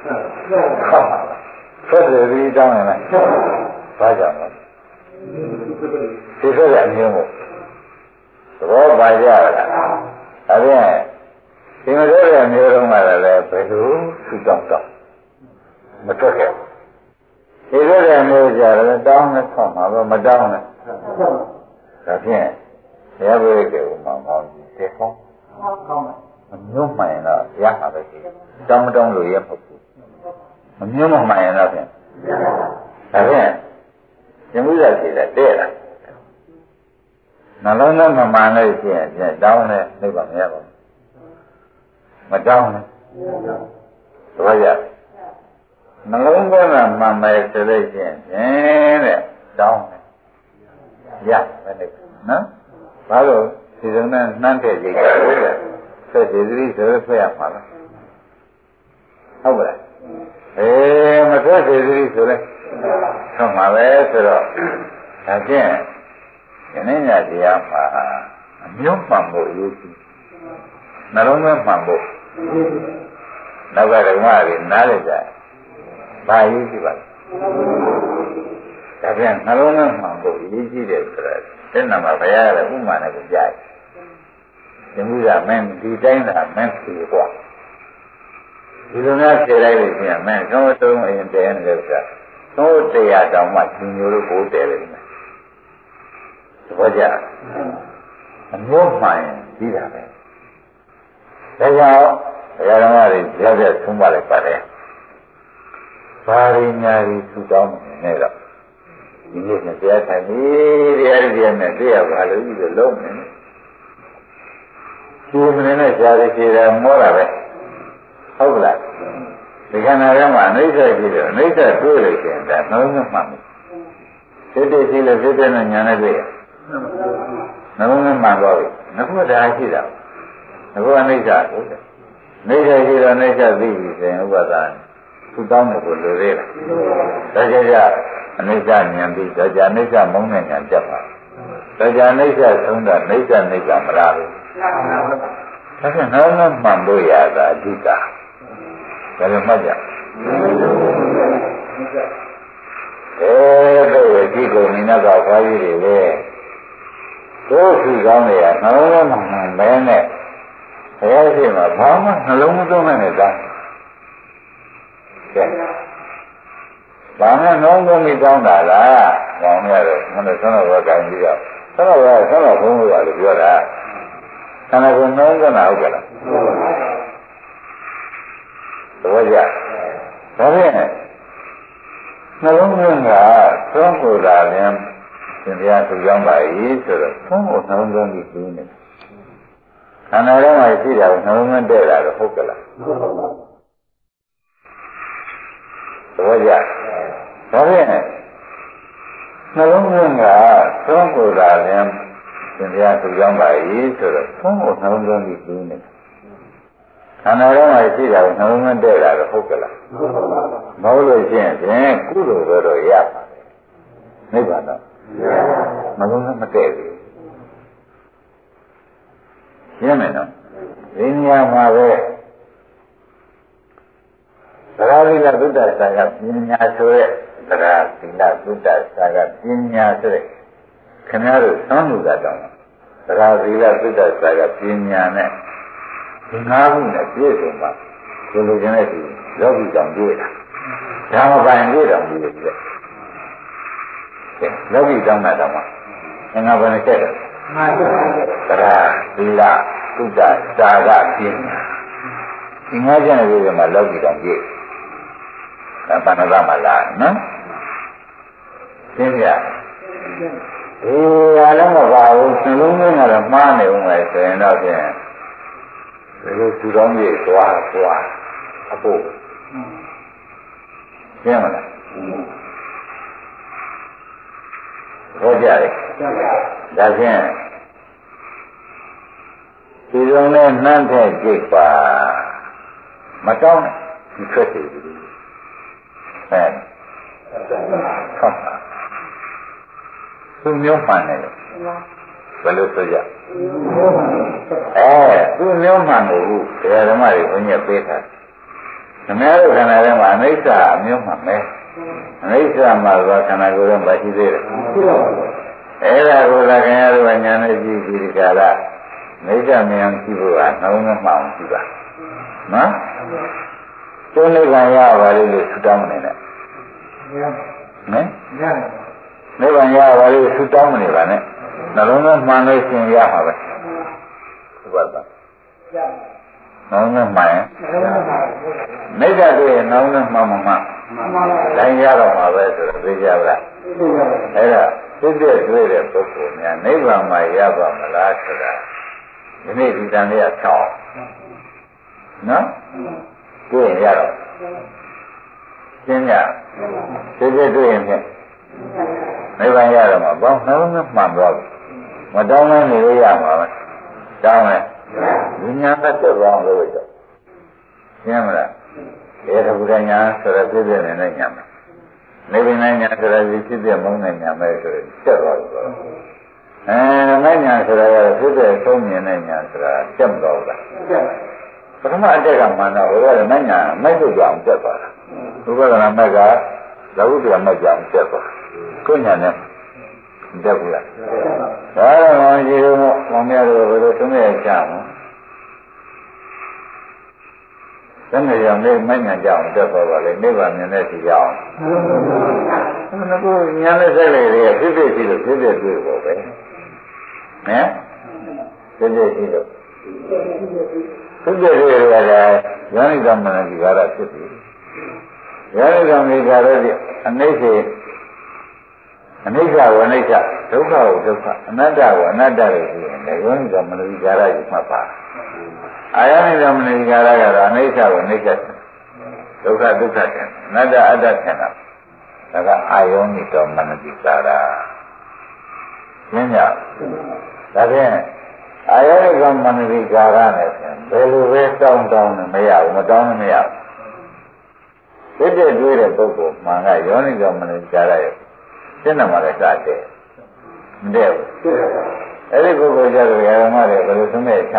ထွက်တယ်ဒီတောင်းရင်လည်းဘာကြောင့်လဲဒီဆိုတဲ့အမျိုးမို့သဘောပါကြလားဒါဖြင့်ဒီမတော်တဲ့အမျိုးတုန်းကလည်းဘယ်လိုသူတောင်းတောင်းမထွက်ခဲ့ဒီဆိုတဲ့အမျိုးကြတယ်တောင်းနဲ့ဆောင်းမှာမတောင်းနဲ့ဒါဖြင့်ဘုရားဘုရားကေဥမာမောင်းတယ်ကောင်းကောင်းမမျိုးမှန်ရင်တော့ရမှာပဲရှိတောင်းမတောင်းလို့ရမဟုတ်ဘူးမမျိုးမမှန်ရင်တော့ဖြင့်ဒါဖြင့်ရှင်ဘုရားရှိတယ်တဲ့လားနှလုံးသားမမှန်လို့ရှိရင်ဖြင့်တောင်းနဲ့သိပါမရပါဘူးမတောင်းနဲ့တော့ရနှလုံးသားကမှန်မယ်ဆိုလို့ရှိရင်ဖြင့်တဲ့တောင်းနဲ့ရမယ်လေနော်ဘာလို့ဒီလိုနဲ့နှမ်းတဲ့ကြိတ်ကြလို့လဲဆက်စီသတိဆိုရဖွဲ့ရမှာလားဟုတ်ပါလားအေးမဆက်စီသတိဆိုလဲဆုံးမှာပဲဆိုတော့ဒါဖြင့်ယနေ့ညတရားမှာအမျိုးမှန်ဖို့အရေးကြီးနှလုံးသွင်းမှန်ဖို့နောက်ကဓမ္မတွေနားလိုက်ကြဘာအရေးကြီးပါလဲဒါဖြင့်နှလုံးသွင်းမှန်ဖို့အရေးကြီးတယ်ဆိုတာတဲ့နာမှာဘုရားကဥမာနဲ့ကိုကြားတယ်ဒီမှုကမင်းဒီတိုင်းသာမင်းဖြေသွားဒီလိုများဖြေလိုက်လို့ရှိရင်မင်းသုံးသုံးအရင်တည်းနဲ့ဆိုတာသုံးတရားတောင်မှဒီမျိုးလိုပိုးတယ်လေဒီမှာသဘောကျအမျိုးမှန်ရင်ပြီးတာပဲဒါကြောင့်ဘုရားတော်ကရောက်တဲ့သုံးပါလိုက်ပါတယ်ဘာရင်းညာရီသူတောင်းနေတော့ဒီနေ့နဲ့တရားထိုင်ပြီးတရားရည်နဲ့တရားဘာလို့ကြီးလို့လုံးနေဒီမင်းနဲ့ရှားရည်ရှိတယ်မောတာပဲဟုတ်လားဒီခန္ဓာထဲမှာအနိစ္စရှိတယ်အနိစ္စတွေ့လို့ရှိရင်ဒါနှလုံးသွင်းမှတ်ဖြစ်ဖြစ်ရှိလို့ဖြစ်တဲ့ညာနဲ့တွေ့ရနှလုံးသွင်းမှတ်သွားပြီငါကဒါရှိတာငါကအနိစ္စကိုအနိစ္စရှိတော့အနိစ္စသိပြီဆိုရင်ဥပဒါသူတောင်းတယ်ကိုလိုသေးလားဒါကြကြအနိစ္စဉာဏ်ပြီးဒါကြအနိစ္စမုန်းတဲ့ဉာဏ်တက်ပါဒါကြအနိစ္စသုံးတာအနိစ္စအနိစ္စမလားဘူးဒါကနှလုံးသွင်းမှတ်လို့ရတာအဓိကဒါလည်းမှတ်ကြအဲဒါကိုကြည့်ကုန်နေတာကဘာကြီးတွေလဲတို့သူကောင်းတွေကနှလုံးသားမှာမဲနဲ့ဘုရားရှိခိုးဘာမှနှလုံးမသွင်းနဲ့သားကဲဘာမှနှလုံးသွင်းပြီးကောင်းတာလားကောင်းရတယ်မနေ့ကတော့ကံပြီးတော့ဆက်တော့ဆက်တော့ဘုန်းကြီးကလည်းပြောတာခန္ဓာကိုယ်နှလုံးသွင်းတာဟုတ်ကဲ့လားတော့ကြဒါဖြင့်နှလုံးသွင်းကသုံးကိုယ်သာလျှင်သင်တရားသူကြောင်းပါ၏ဆိုတော့သုံးကိုနှလုံးသွင်းပြီးပြီးနေခန္ဓာထဲမှာရှိတာကိုနှလုံးသွင်းတဲ့တာတော့ဟုတ်ကဲ့လားတော့ကြဒါဖြင့်နှလုံးသွင်းကသုံးကိုယ်သာလျှင်သင်တရားသူကြောင်းပါ၏ဆိုတော့သုံးကိုနှလုံးသွင်းပြီးပြီးနေခန္ဓာထဲမှာရှိတာကိုနှလုံးသွင်းတဲ့တာတော့ဟုတ်ကဲ့လားမဟုတ်လို့ရှိရင်ဖြင့်ကုသိုလ်တော့ရပါတယ်နိဗ္ဗာန်တော့မလုံးနဲ့မတည့်ဘူးရှင်းမယ်နော်ဒီနေရာမှာပဲသရဝိလသုတ္တစာကပညာဆိုတဲ့သရဝိလသုတ္တစာကပညာဆိုတဲ့ခင်ဗျားတို့သံလူတာတောင်းသရဝိလသုတ္တစာကပညာနဲ့ဒီငါးခုနဲ့ပြည့်စုံပါဒီလိုကျတဲ့ဒီလောကီတောင်တွေ့တာဓမ္မပိုင်တွေ့တော်မူလို့ပြည့်လောကီတောင်းတာတော့မှငါဘယ်နဲ့ကျက်တယ်မှန်ပါပါသရသီလသုတ္တစာကပညာဒီငါးချက်နဲ့ပြည့်မှာလောကီတောင်ပြည့်ဒါပါဏသမှာလားနော်ရှင်းပြဒီအလုံးမပါဘူးနှလုံးသွင်းတော့မှားနေဦးမယ်ဆိုရင်တော့ဖြင့်ဒီလိုသူတော်ကြီးသွားသွားအဖို့ရှင်းမလားဟောကြတယ်ဒါဖြင့်ဒီလိုနဲ့နှမ်းတဲ့ကြိတ်ပါမတောင်းဒီထွက်တယ်ဒီအဲဟုတ်ပါသူမျိုးမှန်တယ်ဘယ်လိုဆိုကြအဲသူမျိုးမှန်လို့ဘယ်ဓမ္မတွေဘုန်းကြီးပေးတာခမည်းတော်ခန္ဓာထဲမှာအနိစ္စအမျိုးမှန်ပဲအနိစ္စမှာကခန္ဓာကိုယ်တော့မရှိသေးတယ်အဲ့ဒါကိုလည်းခင်ဗျားတို့ညာနဲ့ကြည့်ဒီကလာနိစ္စမြန်ကြည့်ဖို့ကနှလုံးမမှောင်ကြည့်ပါနော်ကျိုးနိဗ္ဗာန်ရပါလိမ့်လို့ဆုတောင်းနေတယ်နော်နိဗ္ဗာန်ရပါလိမ့်ဆုတောင်းနေပါနဲ့နှလုံးသားမှန်လို့ရှင်ရမှာပဲဟုတ်ပါပါနှလုံးသားမှန်ရင်နိစ္စတွေ့ရင်နှလုံးသားမှန်မှမှန်တိုင်းရတော့မှာပဲဆိုတော့သိကြပါလားအဲ့ဒါသိတဲ့တွေ့တဲ့ပုဂ္ဂိုလ်များနိဗ္ဗာန်မှာရပါမလားဆိုတာဒီနေ့ဒီတန်လေးကဆောင်းနော်တွေ့ရင်ရတော့ရှင်းကြသိတဲ့တွေ့ရင်ဖြင့်နိဗ္ဗာန်ရတော့မှာဘောနှလုံးသားမှန်သွားပြီမတောင်းနိုင်နေလို့ရမှာပဲတောင်းမယ်ဒီညာကတက်သွားအောင်လုပ်တော့ရှင်းမလားဒီသဘုဒ္ဓညာဆိုတော့ပြည့်ပြည့်နေတဲ့ညာမှာနိဗ္ဗာန်ညာဆိုတော့ဒီဖြစ်ပြမုန်းတဲ့ညာပဲဆိုတော့တက်သွားပြီပေါ့အဲမဲ့ညာဆိုတော့ဖြစ်ပြဆုံးမြင်တဲ့ညာဆိုတာတက်မတော့ဘူးလားပထမအတက်ကမှန်တော့ဘုရားကမဲ့ညာမဲ့ထုတ်ကြအောင်တက်သွားတာဘုရားကမဲ့ကလောကုတ္တရာမဲ့ကြအောင်တက်သွားကိုညာနဲ့တက်ဘူးလားဒါတော့မောင်ကြီးတို့မောင်မြတ်တို့ဘယ်လိုသုံးရကြမလဲတဏှာကြောင့်လည်းမညာကြောင့်တက်သွားပါလေနိဗ္ဗာန်မြင်တဲ့စီကြောင့်အဲ့ဒါကိုညာနဲ့ဆက်လေတွေဖြစ်ဖြစ်ရှိလို့ဖြစ်ဖြစ်တွေ့ဖို့ပဲဟမ်ဖြစ်ဖြစ်ရှိလို့ဖြစ်ဖြစ်တွေ့ရတာဉာဏ်ကမနတိကာရဖြစ်ပြီဉာဏ်ကမနတိကာရဒီအနိစ္စအနိစ္စဝနိစ္စဒုက္ခဝဒုက္ခအနတ္တဝအနတ္တလို့ဆိုရင်လည်းဉာဏ်ကမနတိကာရကိုမှတ်ပါအာယနိဓမ္မနိကာရကတော့အနိစ္စကိုအနိစ္စဒုက္ခဒုက္ခတယ်အနတ္တအတ္တတယ်ဒါကအာယောနိတော်မနတိကာရရှင်းကြဒါဖြင့်အာယောနိကမနတိကာရနဲ့ဘယ်လိုပဲတောင်းတောင်းနဲ့မရဘူးမတောင်းနဲ့မရဘူးသိတဲ့တွေ့တဲ့ပုဂ္ဂိုလ်မှန်ကယောနိကမနတိကာရရဲ့ရှင်းတယ်မှာလည်းစတဲ့မတည့်ဘူးအဲ့ဒီပုဂ္ဂိုလ်ကြတော့ဓမ္မတွေဘယ်လိုသမက်ချ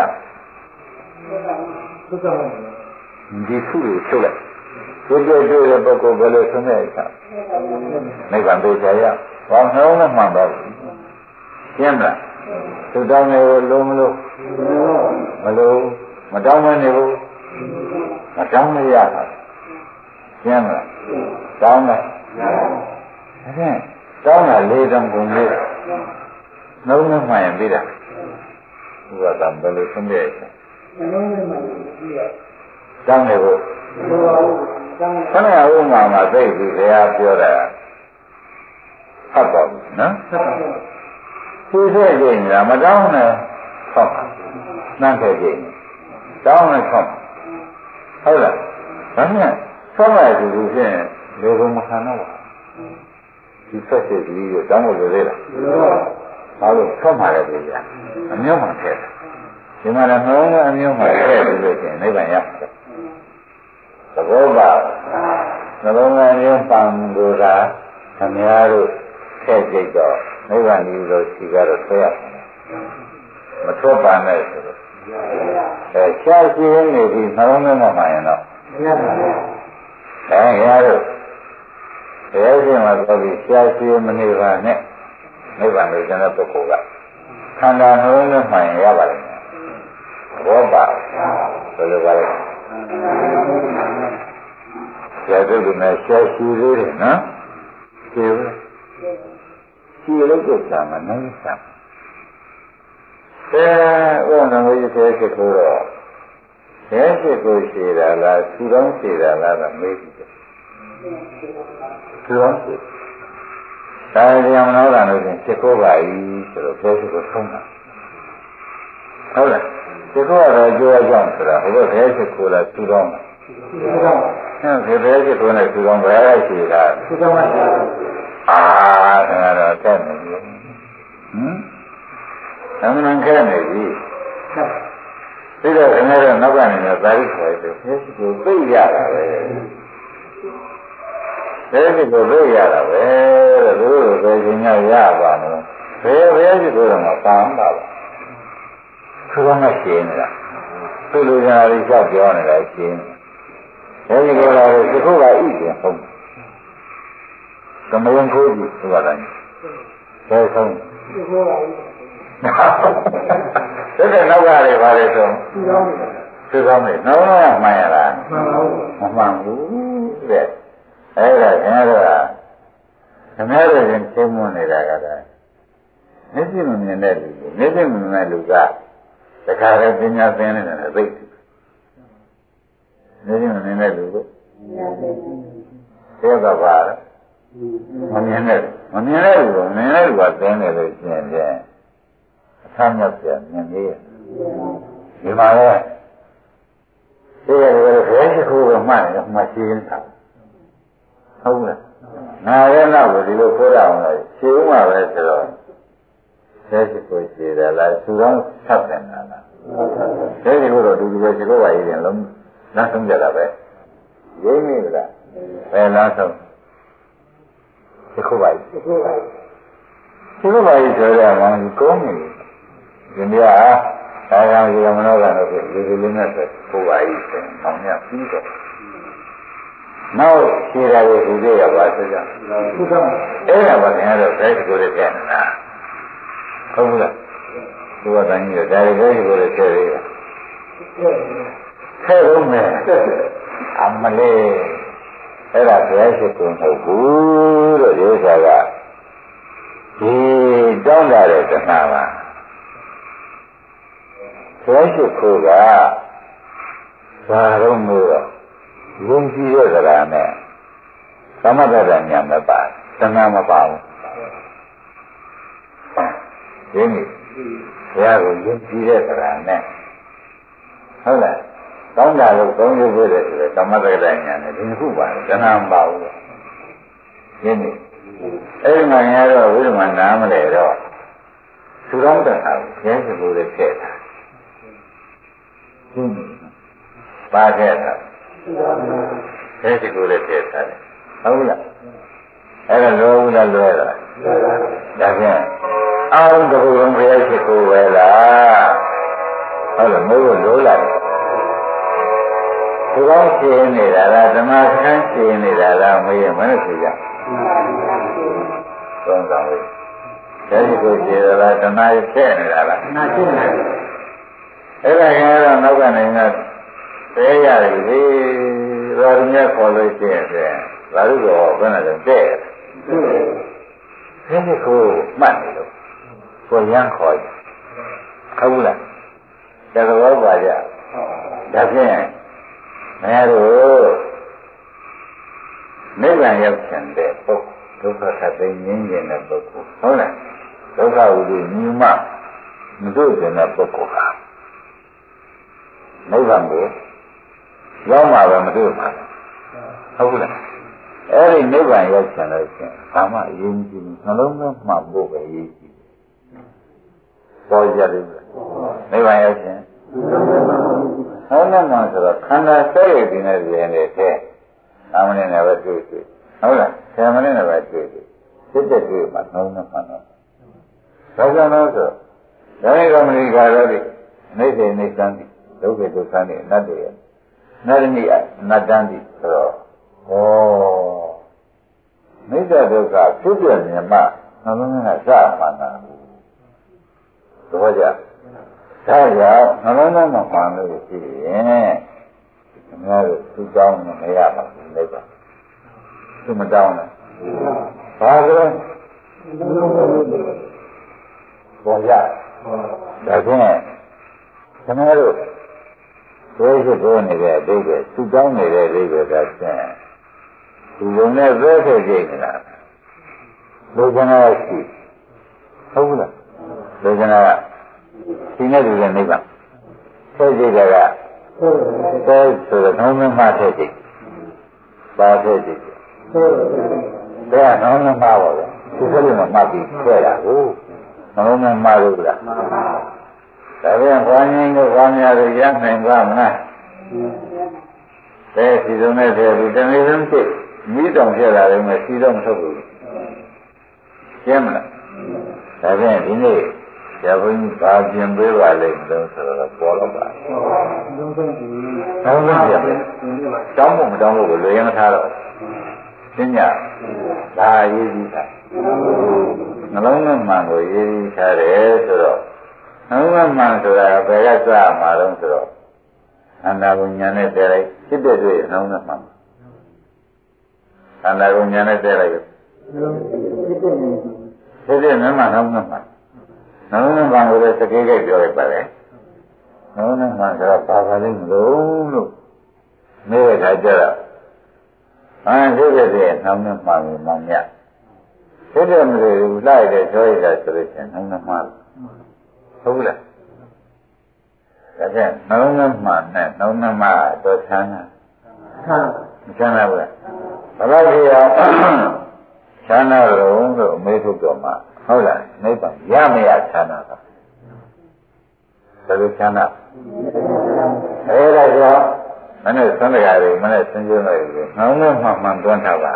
ဒီခုကိုချုပ်လိုက်တွေ့တွေ့တွေ့တဲ့ပုဂ္ဂိုလ်ဘယ်လိုဆုံးမဲ့ချနိဗ္ဗာန်သိကြရဘာနှောင်းနဲ့မှန်တော့ရှင်းမလားသူတောင်းနေလို့လုံးမလို့မလို့မတောင်းမနေဘူးမတောင်းမရပါရှင်းမလားတောင်းတယ်အဲတောင်းတာလေးတံပုံလေးနှုံးနဲ့မှန်ရင်ပြီးတာဘုရားတံဘယ်လိုဆုံးပြရဲ့နှုံးနဲ့မှန်ပြီးရတောင်းနေဖို့ခဏဥမာမှာသိပြီဘုရားပြောတာဖတ်ပါဘူးနော်သူ့ရဲ့ကျင်ကမတောင်းနဲ့ဆောက်နှမ်းခဲ့ကျင်တောင်းနဲ့ဆောက်ဟုတ်လားဒါနဲ့ဆောက်ရသူသူဖြင့်လေကုန်မခံတော့ဒီဆက်စစ်ကြီးကိုတောင်းလို့လေလားဘာလို့ဆောက်မှာလဲပြကြအမျိုးမှထည့်တယ်ဒီမှာလည်းနှလုံးကအမျိုးမှထည့်ပြီးလို့ကျင်နိဗ္ဗာန်ရောက်တယ်သဘောပါနှလုံးကအမျိုးပံလို့သာခင်ဗျားတို့ထည့်ကြိတ်တော့နိဗ္ဗာန်ကြီးလို့ရှိကတော့ဆွဲရမထွက်ပါနဲ့ဆိုတော့အဲရှားရှိနေပြီနှလုံးထဲမှာမှရင်တော့အဲရတော့ဘယ်ရှင်မှာပြောပြီးရှားရှိမနေပါနဲ့နိဗ္ဗာန်ကိုကျန်တဲ့ပုဂ္ဂိုလ်ကခန္ဓာနှလုံးထဲမှရင်ရပါလိမ့်မယ်ဘောပါဘယ်လိုပါလဲကျေတုကနဲ့ရှားရှိသေးတယ်နော်ကျေရှိလို့ကြတာမနိုင်စားအဲဥက္ကဋ္ဌကြီးသေးဖြစ်လို့တော့ဆဲဖြစ်ကိုရှိတာလားသူတော်ရှိတာလားကမေးကြည့်တယ်သူတော်ရှိဒါတရားမနာတာလို့ရှင်ဖြစ်ကိုပါ၏ဆိုတော့ဆဲဖြစ်ကိုထုံးတာဟုတ်လားဖြစ်ကိုကတော့ကြိုးအကြောင်းဆိုတာဟိုဘက်ဆဲဖြစ်ကိုလားသူတော်သူတော်အဲဆဲဖြစ်ကိုနဲ့သူတော်ဘယ်ရရှိတာသူတော်ပါအာဒါတော့တက်နေပြီဟမ်အမှန်ခဲနေပြီပြီးတော့ခင်ဗျားတို့နောက်ကနေတော့သာရိခေါ်တယ်ဖဲစီကိုသိရတာပဲဖဲစီကိုသိရတာပဲတဲ့သူတို့ဘယ်ရှင်ကရပါမလို့ဘယ်ဘယ်စီကိုတော့မပန်းပါဘူးသူကမှရှင်းနေတာသူ့လူညာလေးလျှောက်ပြောနေတာရှင်းဘယ်စီကိုတော့ဒီခုကဣတင်ဟုတ်ကမယံခိုးကြည့်သူကလည်းဘယ်ဆုံးတက်တဲ့နောက်ကလည်းပါလေဆုံးသူကောင်းတယ်နောက်ကမှန်ရလားမမှန်ဘူးတဲ့အဲ့ဒါခင်ဗျားတို့ကခင်ဗျားတို့ရင်ချင်းမွနေတာကတည်းကမျက်စိမမြင်တဲ့လူမျက်စိမမြင်တဲ့လူကတခါတည်းပညာသင်နေတာသိတယ်မျက်စိမမြင်တဲ့လူကိုသိကပါလားမမြင်တဲ့မမြင်တဲ့လူကမြင်တဲ့လူကသင်တယ်လို့ရှင်းတယ်အထမ်းရောက်ပြန်မြင်သေးရဲ့ဒီမှာလဲဒီရယ်ဘယ်ရှိခိုးကမှတ်တယ်မှရှင်းတာဟုတ်လားငါရဲ့နောက်ကိုဒီလိုခိုးရအောင်လို့ရှင်းမှပဲဆိုတော့ဆဲရှိခိုးရှင်းတယ်လားသူတော်ဆက်တယ်လားဆဲရှိခိုးတော့ဒီလိုပဲရှိခိုးပါရည်လုံးလမ်းဆုံးကြတာပဲရင်းမိလားဘယ်လမ်းဆုံးဒီခုပါဒီခုပါဒီခုပါဆိုရအောင်ကောင်းနေဒီနေရာဒါကြောင့်ဒီမနောကတော့ဒီလိုလေးနဲ့ဆိုခုပါကြီးဆိုအောင်ရပြီးတော့နောက်ခြေရာကိုဒီလိုရပါဆိုကြခုတော့အဲ့ဒါပါခင်ဗျားတို့ဒါကိုလည်းပြန်လာဟုတ်လားသူကတိုင်းကြီးဒါကိုလည်းကိုလည်းထည့်ရထည့်လို့မယ်အမလေးအဲ့ဒါဘယ်ရှိကုန်မဟုတ်ဘူးလို့ဒီဥစ္စာကဒီတောင်းတာတဲ့တဏှာပါဘယ်ရှိခိုးကဘာတော့မို့တော့ယုံကြည်တဲ့ကြတာနဲ့သမထတဲ့ညာမပါတဏှာမပါဘူးဒီနေ့ဘုရားကိုယုံကြည်တဲ့ကြတာနဲ့ဟုတ်လားကောင်းတာလို့သုံးရဖို့တဲ့ဆိုတော့သမထကတိုင်းညာနဲ့ဒီခုပါတဏှာမပါဘူးဒီနေ့အဲ့ဒီမှာရတော့ဝိဓမနားမလဲတော့သူတော်တဏှာကိုကျင်းစဖို့လည်းခဲ့တာဒီပါခဲ့တာကျင်းစဖို့လည်းခဲ့တာဟုတ်လားအဲ့ဒါလောဘူးလားလွဲလားဒါဖြင့်အောင်တခုလုံးဘုရားရှိခိုးပဲလားဟုတ်လားမိုးလို့လိုးလာတယ်သူကောင်းရှင်းနေတာလားဓမ္မစခန်းရှင်းနေတာလားမေးရမလို့ဆိုကြသုံးဆောင်လေးအဲဒီကိုကျေရလားတဏှာဖြစ်နေတာလားတဏှာဖြစ်နေတယ်အဲ့ဒါကတော့နောက်ကနေကတဲရတယ်လေဘာလို့များခေါ်လို့ရှိရင်ဘာလို့တော့ဘယ်နဲ့လဲတဲ့အဲဒီကိုမှတ်နေလို့ကိုရမ်းခေါ်တယ်ဟုတ်ဘူးလားတကယ်တော့ပါကြဒါဖြင့်မရတော့နိဗ္ဗာန်ရောက်ခြင်းတဲ့ပုဂ္ဂိုလ်ဒုက္ခသတိငြိမ်းခြင်းတဲ့ပုဂ္ဂိုလ်ဟုတ်လားဒုက္ခဝိသုညူမမတို့ခြင်းတဲ့ပုဂ္ဂိုလ်ဟာနိဗ္ဗာန်ကိုရောက်မှာပဲမတွေ့မှာဟုတ်ဘူးလားအဲ့ဒီနိဗ္ဗာန်ရောက်ခြင်းလို့ရှင်ဘာမှအရေးကြီးဘူးနှလုံးသားမှဖို့ပဲအရေးကြီးပေါ်ကြတယ်နိဗ္ဗာန်ရောက်ခြင်းဟုတ်တယ်မှာဆိုတော့ခန္ဓာစိတ်ရည်ဒီနဲ့ပြင်နေတဲ့အာမနဲ့ပဲတွေ့တွေ့ဟုတ်လားဆယ်မိနစ်နဲ့ပဲတွေ့တွေ့စစ်တဲ့တွေ့မှာနှလုံးသားမှတော့ဒါကြောင့်လို့ဆိုဒါနဲ့ကမဏိကာရတိနေစေနေစံတိဒုက္ခဒုက္ခနဲ့အနတ္တရဲ့နရဏိအနတ္တန်တိဆိုတော့ဩမိစ္ဆာဒုက္ခဖြစ်ပြမြင်မှနှလုံးသားကစမှန်တာတော့ကြဒါကြောင့်နှလုံးသားမှာမှန်လို့ရှိရင်ခင်ဗျားတို့သူ့ကောင်းမရပါဘူးလေပါသူမတောင်းနဲ့ဘာလို့ပေါ်ရဒါဖြင့်ခင်ဗျားတို့ဘယ်ရှိပေါ်နေတဲ့အတိတ်ကသူ့ကောင်းနေတဲ့အတိတ်ကဒါဖြင့်ဒီလိုနဲ့ပဲဖြစ်ကြနေတာလူကနာရှိဟုတ်ဘူးလားလူကနာဒီနဲ့ဒီနဲ့နိဗ္ဗာန်ဆက်ကြည့်ကြကအဲဆိုတော့နှောင်းမမှထည့်ကြည့်ပါထည့်ကြည့်ဒါကနှောင်းမမှပါပဲဒီကလေးမှမှတ်ပြီးထည့်တာဟုတ်နှောင်းမမှလို့လားဒါပြန်ခွာငင်းကိုခွာများလို့ရနိုင်ပါမလားတဲ့စီစုံနဲ့တည်းဒီတနေ့ဆုံးဖြစ်မိတောင်ဖြစ်လာတယ်မဲ့စီတော့မထုတ်ဘူးရှင်းမလားဒါပြန်ဒီနေ့ဆရာဘုန်းကြီးဘာပြင်ပေးပါလိမ့်မလို့ဆိုတော့ပေါ်တော့ပါလုံးဆုံးပြီလုံးဆုံးပြီတောင်းဖို့မတောင်းဖို့ကိုလွယ်ရမထားတော့ရှင်းညဒါရေးကြည့်တာနှလုံးသွင်းမှန်ကိုရေးကြည့်ထားတယ်ဆိုတော့နှလုံးသွင်းမှန်ဆိုတာဘယ်ကစမှာတော့ဆိုတော့ခန္ဓာကိုယ်ညာနဲ့တည်းလိုက်ဖြစ်တဲ့တွေ့နှလုံးသွင်းမှန်ခန္ဓာကိုယ်ညာနဲ့တည်းလိုက်ဖြစ်တဲ့မျက်မှန်နှလုံးသွင်းမှန်နှလုံးသွင်းမှန်ကိုလည်းစကေးကိတ်ပြောလိုက်ပါလေနှလုံးသွင်းမှန်ဆိုတော့ဘာပါလိမ့်မလို့လို့မေးတဲ့အခါကျတော့အဲဖြစ်တဲ့တဲ့နှလုံးသွင်းမှန်ကိုမှန်မြတ်ဖြစ်တဲ့မလို့လိုက်တဲ့ပြောရတာဆိုလို့ရှိရင်နှလုံးသွင်းမှန်ဟုတ်လားဒါဖြင့်နှလုံးသွင်းမှန်နဲ့နှလုံးသွင်းမှန်တော့ဆန်းတာမဆန်းဘူးလားဘယ်လိုဖြစ်အောင်ဆန်းတာလို့လို့အမေးထုတ်တော့မှဟုတ်လားနိဗ္ဗာန်ရမရဆန်းတာကဘယ်လိုဆန်းတာအဲဒါကြောင့်မနေ့သံဃာတွေမနေ့သင်ကျုံလိုက်ပြီနှောင်းနဲ့မှမှန်တွန်းထားပါ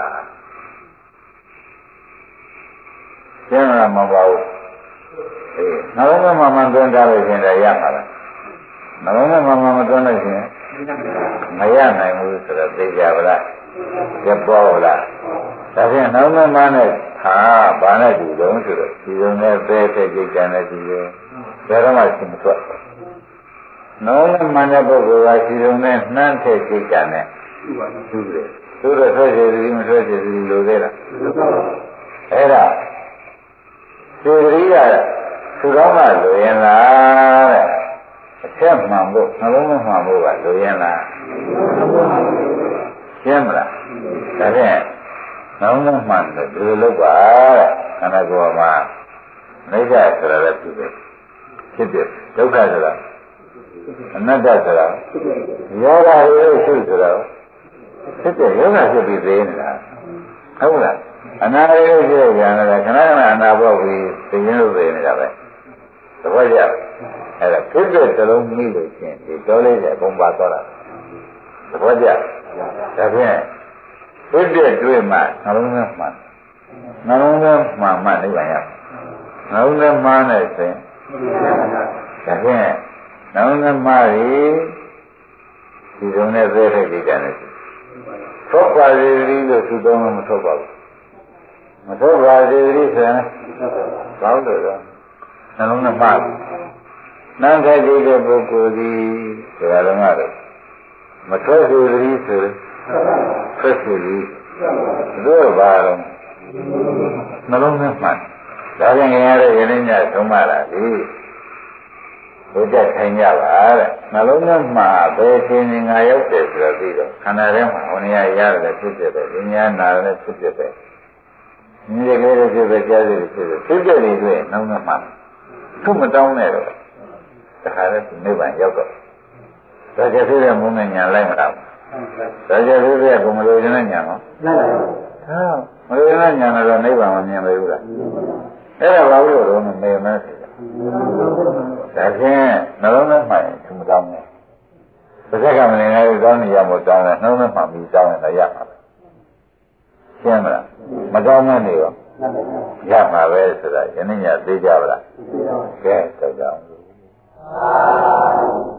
ကျင်းရမှာမပါဘူးအေးနှောင်းနဲ့မှမှန်တွန်းထားလို့ရှင်လည်းရမှာလားနှောင်းနဲ့မှမှန်မတွန်းလို့ရှင်မရနိုင်ဘူးဆိုတော့သိကြပါလားကြပေါ်လားဒါဖြင့်နှောင်းနဲ့မှနဲ့ဟာဘာနဲ့ဒီလုံးဆိုတော့ဒီလုံးနဲ့ပဲတဲ့ကြိတ်ကြတဲ့ဒီလိုဘယ်တော့မှရှင်းမထွက်နှောင်းနဲ့မှတဲ့ပုဂ္ဂိုလ်ကဒီလုံးနဲ့နှမ်းတဲ့ကြိတ်ကြတဲ့သူတယ်သူတော့ဆွဲကြသည်မဆွဲကြသည်လိုသေးလားအဲ့ဒါဒီဂရိကသူတော်ကလိုရင်လားတဲ့အချက်မှန်ဖို့နှလုံးမှန်ဖို့ကလိုရင်လားရှင်းမလားဒါဖြင့်နှလုံးမှန်တယ်ဒီလိုလုပ်ပါတဲ့ခန္ဓာကိုယ်မှာနိစ္စဆိုတာလည်းဖြစ်တယ်ဖြစ်တယ်ဒုက္ခဆိုတာအနတ္တဆိုတာယောဂရဲ့ရှိဆိုတာဖြစ်တယ်ယောဂဖြစ်ပြီးသေးနေတာဟုတ်လားအနာရဲ့ရှိကြတယ်ခဏခဏအနာဘောပြီးသိရင်လို့သိနေတာပဲသဘောကျအဲ့ဒါဖြစ်တဲ့သလုံးမိလို့ချင်းဒီတော်လေးနဲ့ပုံပါသွားတာသဘောကျဒါဖြင့်ဖြစ်တဲ့တွေ့မှနှလုံးသွင်းမှနှလုံးသွင်းမှမှနိဗ္ဗာန်ရနှလုံးသွင်းမှနဲ့ဆိုရင်ဒါဖြင့်နှလုံးသွင်းမှရီဒီလိုနဲ့သိတဲ့ဒီကံနဲ့ထွက်ပါလေလို့သူသုံးလို့မထွက်ပါဘူးမသောပါသေးသေးဆိုရင်ကောင်းတယ်တော့နှလုံးနဲ့မှားနန်းခဲ့ကြည့်တဲ့ပုဂ္ဂိုလ်ဒီဒါလည်းငါတော့မထွက်သေးသေးဆိုရင်ထွက်သေးသေးတို့ပါတော့နှလုံးနဲ့မှားဒါပြန်ခင်ရတဲ့ယနေ့ညသုံးပါလားဒီဘုရားထိုင်ကြပါတဲ့နှလုံးထဲမှာဘယ်ခြင်းငါရောက်တယ်ဆိုတော့ပြီးတော့ခန္ဓာထဲမှာဟောနေရရတယ်ဖြစ်ဖြစ်ပဲဉာဏ်နာလည်းဖြစ်ဖြစ်ပဲဉာဏ်ကလေးဖြစ်ပဲကြားရဖြစ်ဖြစ်ဖြစ်တဲ့တွေတွေ့နှလုံးထဲမှာသူ့မတောင်းနဲ့တော့တခါလဲနိဗ္ဗာန်ရောက်တော့ဒါကြဖြစ်တဲ့မုန်းနဲ့ညာလိုက်မလားဒါကြဖြစ်တဲ့ကိုမလို့ခြင်းနဲ့ညာနော်လိုက်ပါဟာမလို့ခြင်းနဲ့ညာတော့နိဗ္ဗာန်မမြင်ပဲဘူးလားအဲ့ဒါဘာလို့တော့မမေ့မဲဆိုဒါဖြင့်နှလုံးထဲမှာသူမတောင်းနဲ့ပါဇက်ကမနေလည်းတောင်းနေရမို့တောင်းတယ်နှလုံးထဲမှာပြီးတောင်းရင်လည်းရမှာပဲရှင်းမလားမတောင်းနဲ့နေရောရမှာပဲဆိုတာယနေ့ညသိကြပါလားကဲတော့ကြောင်း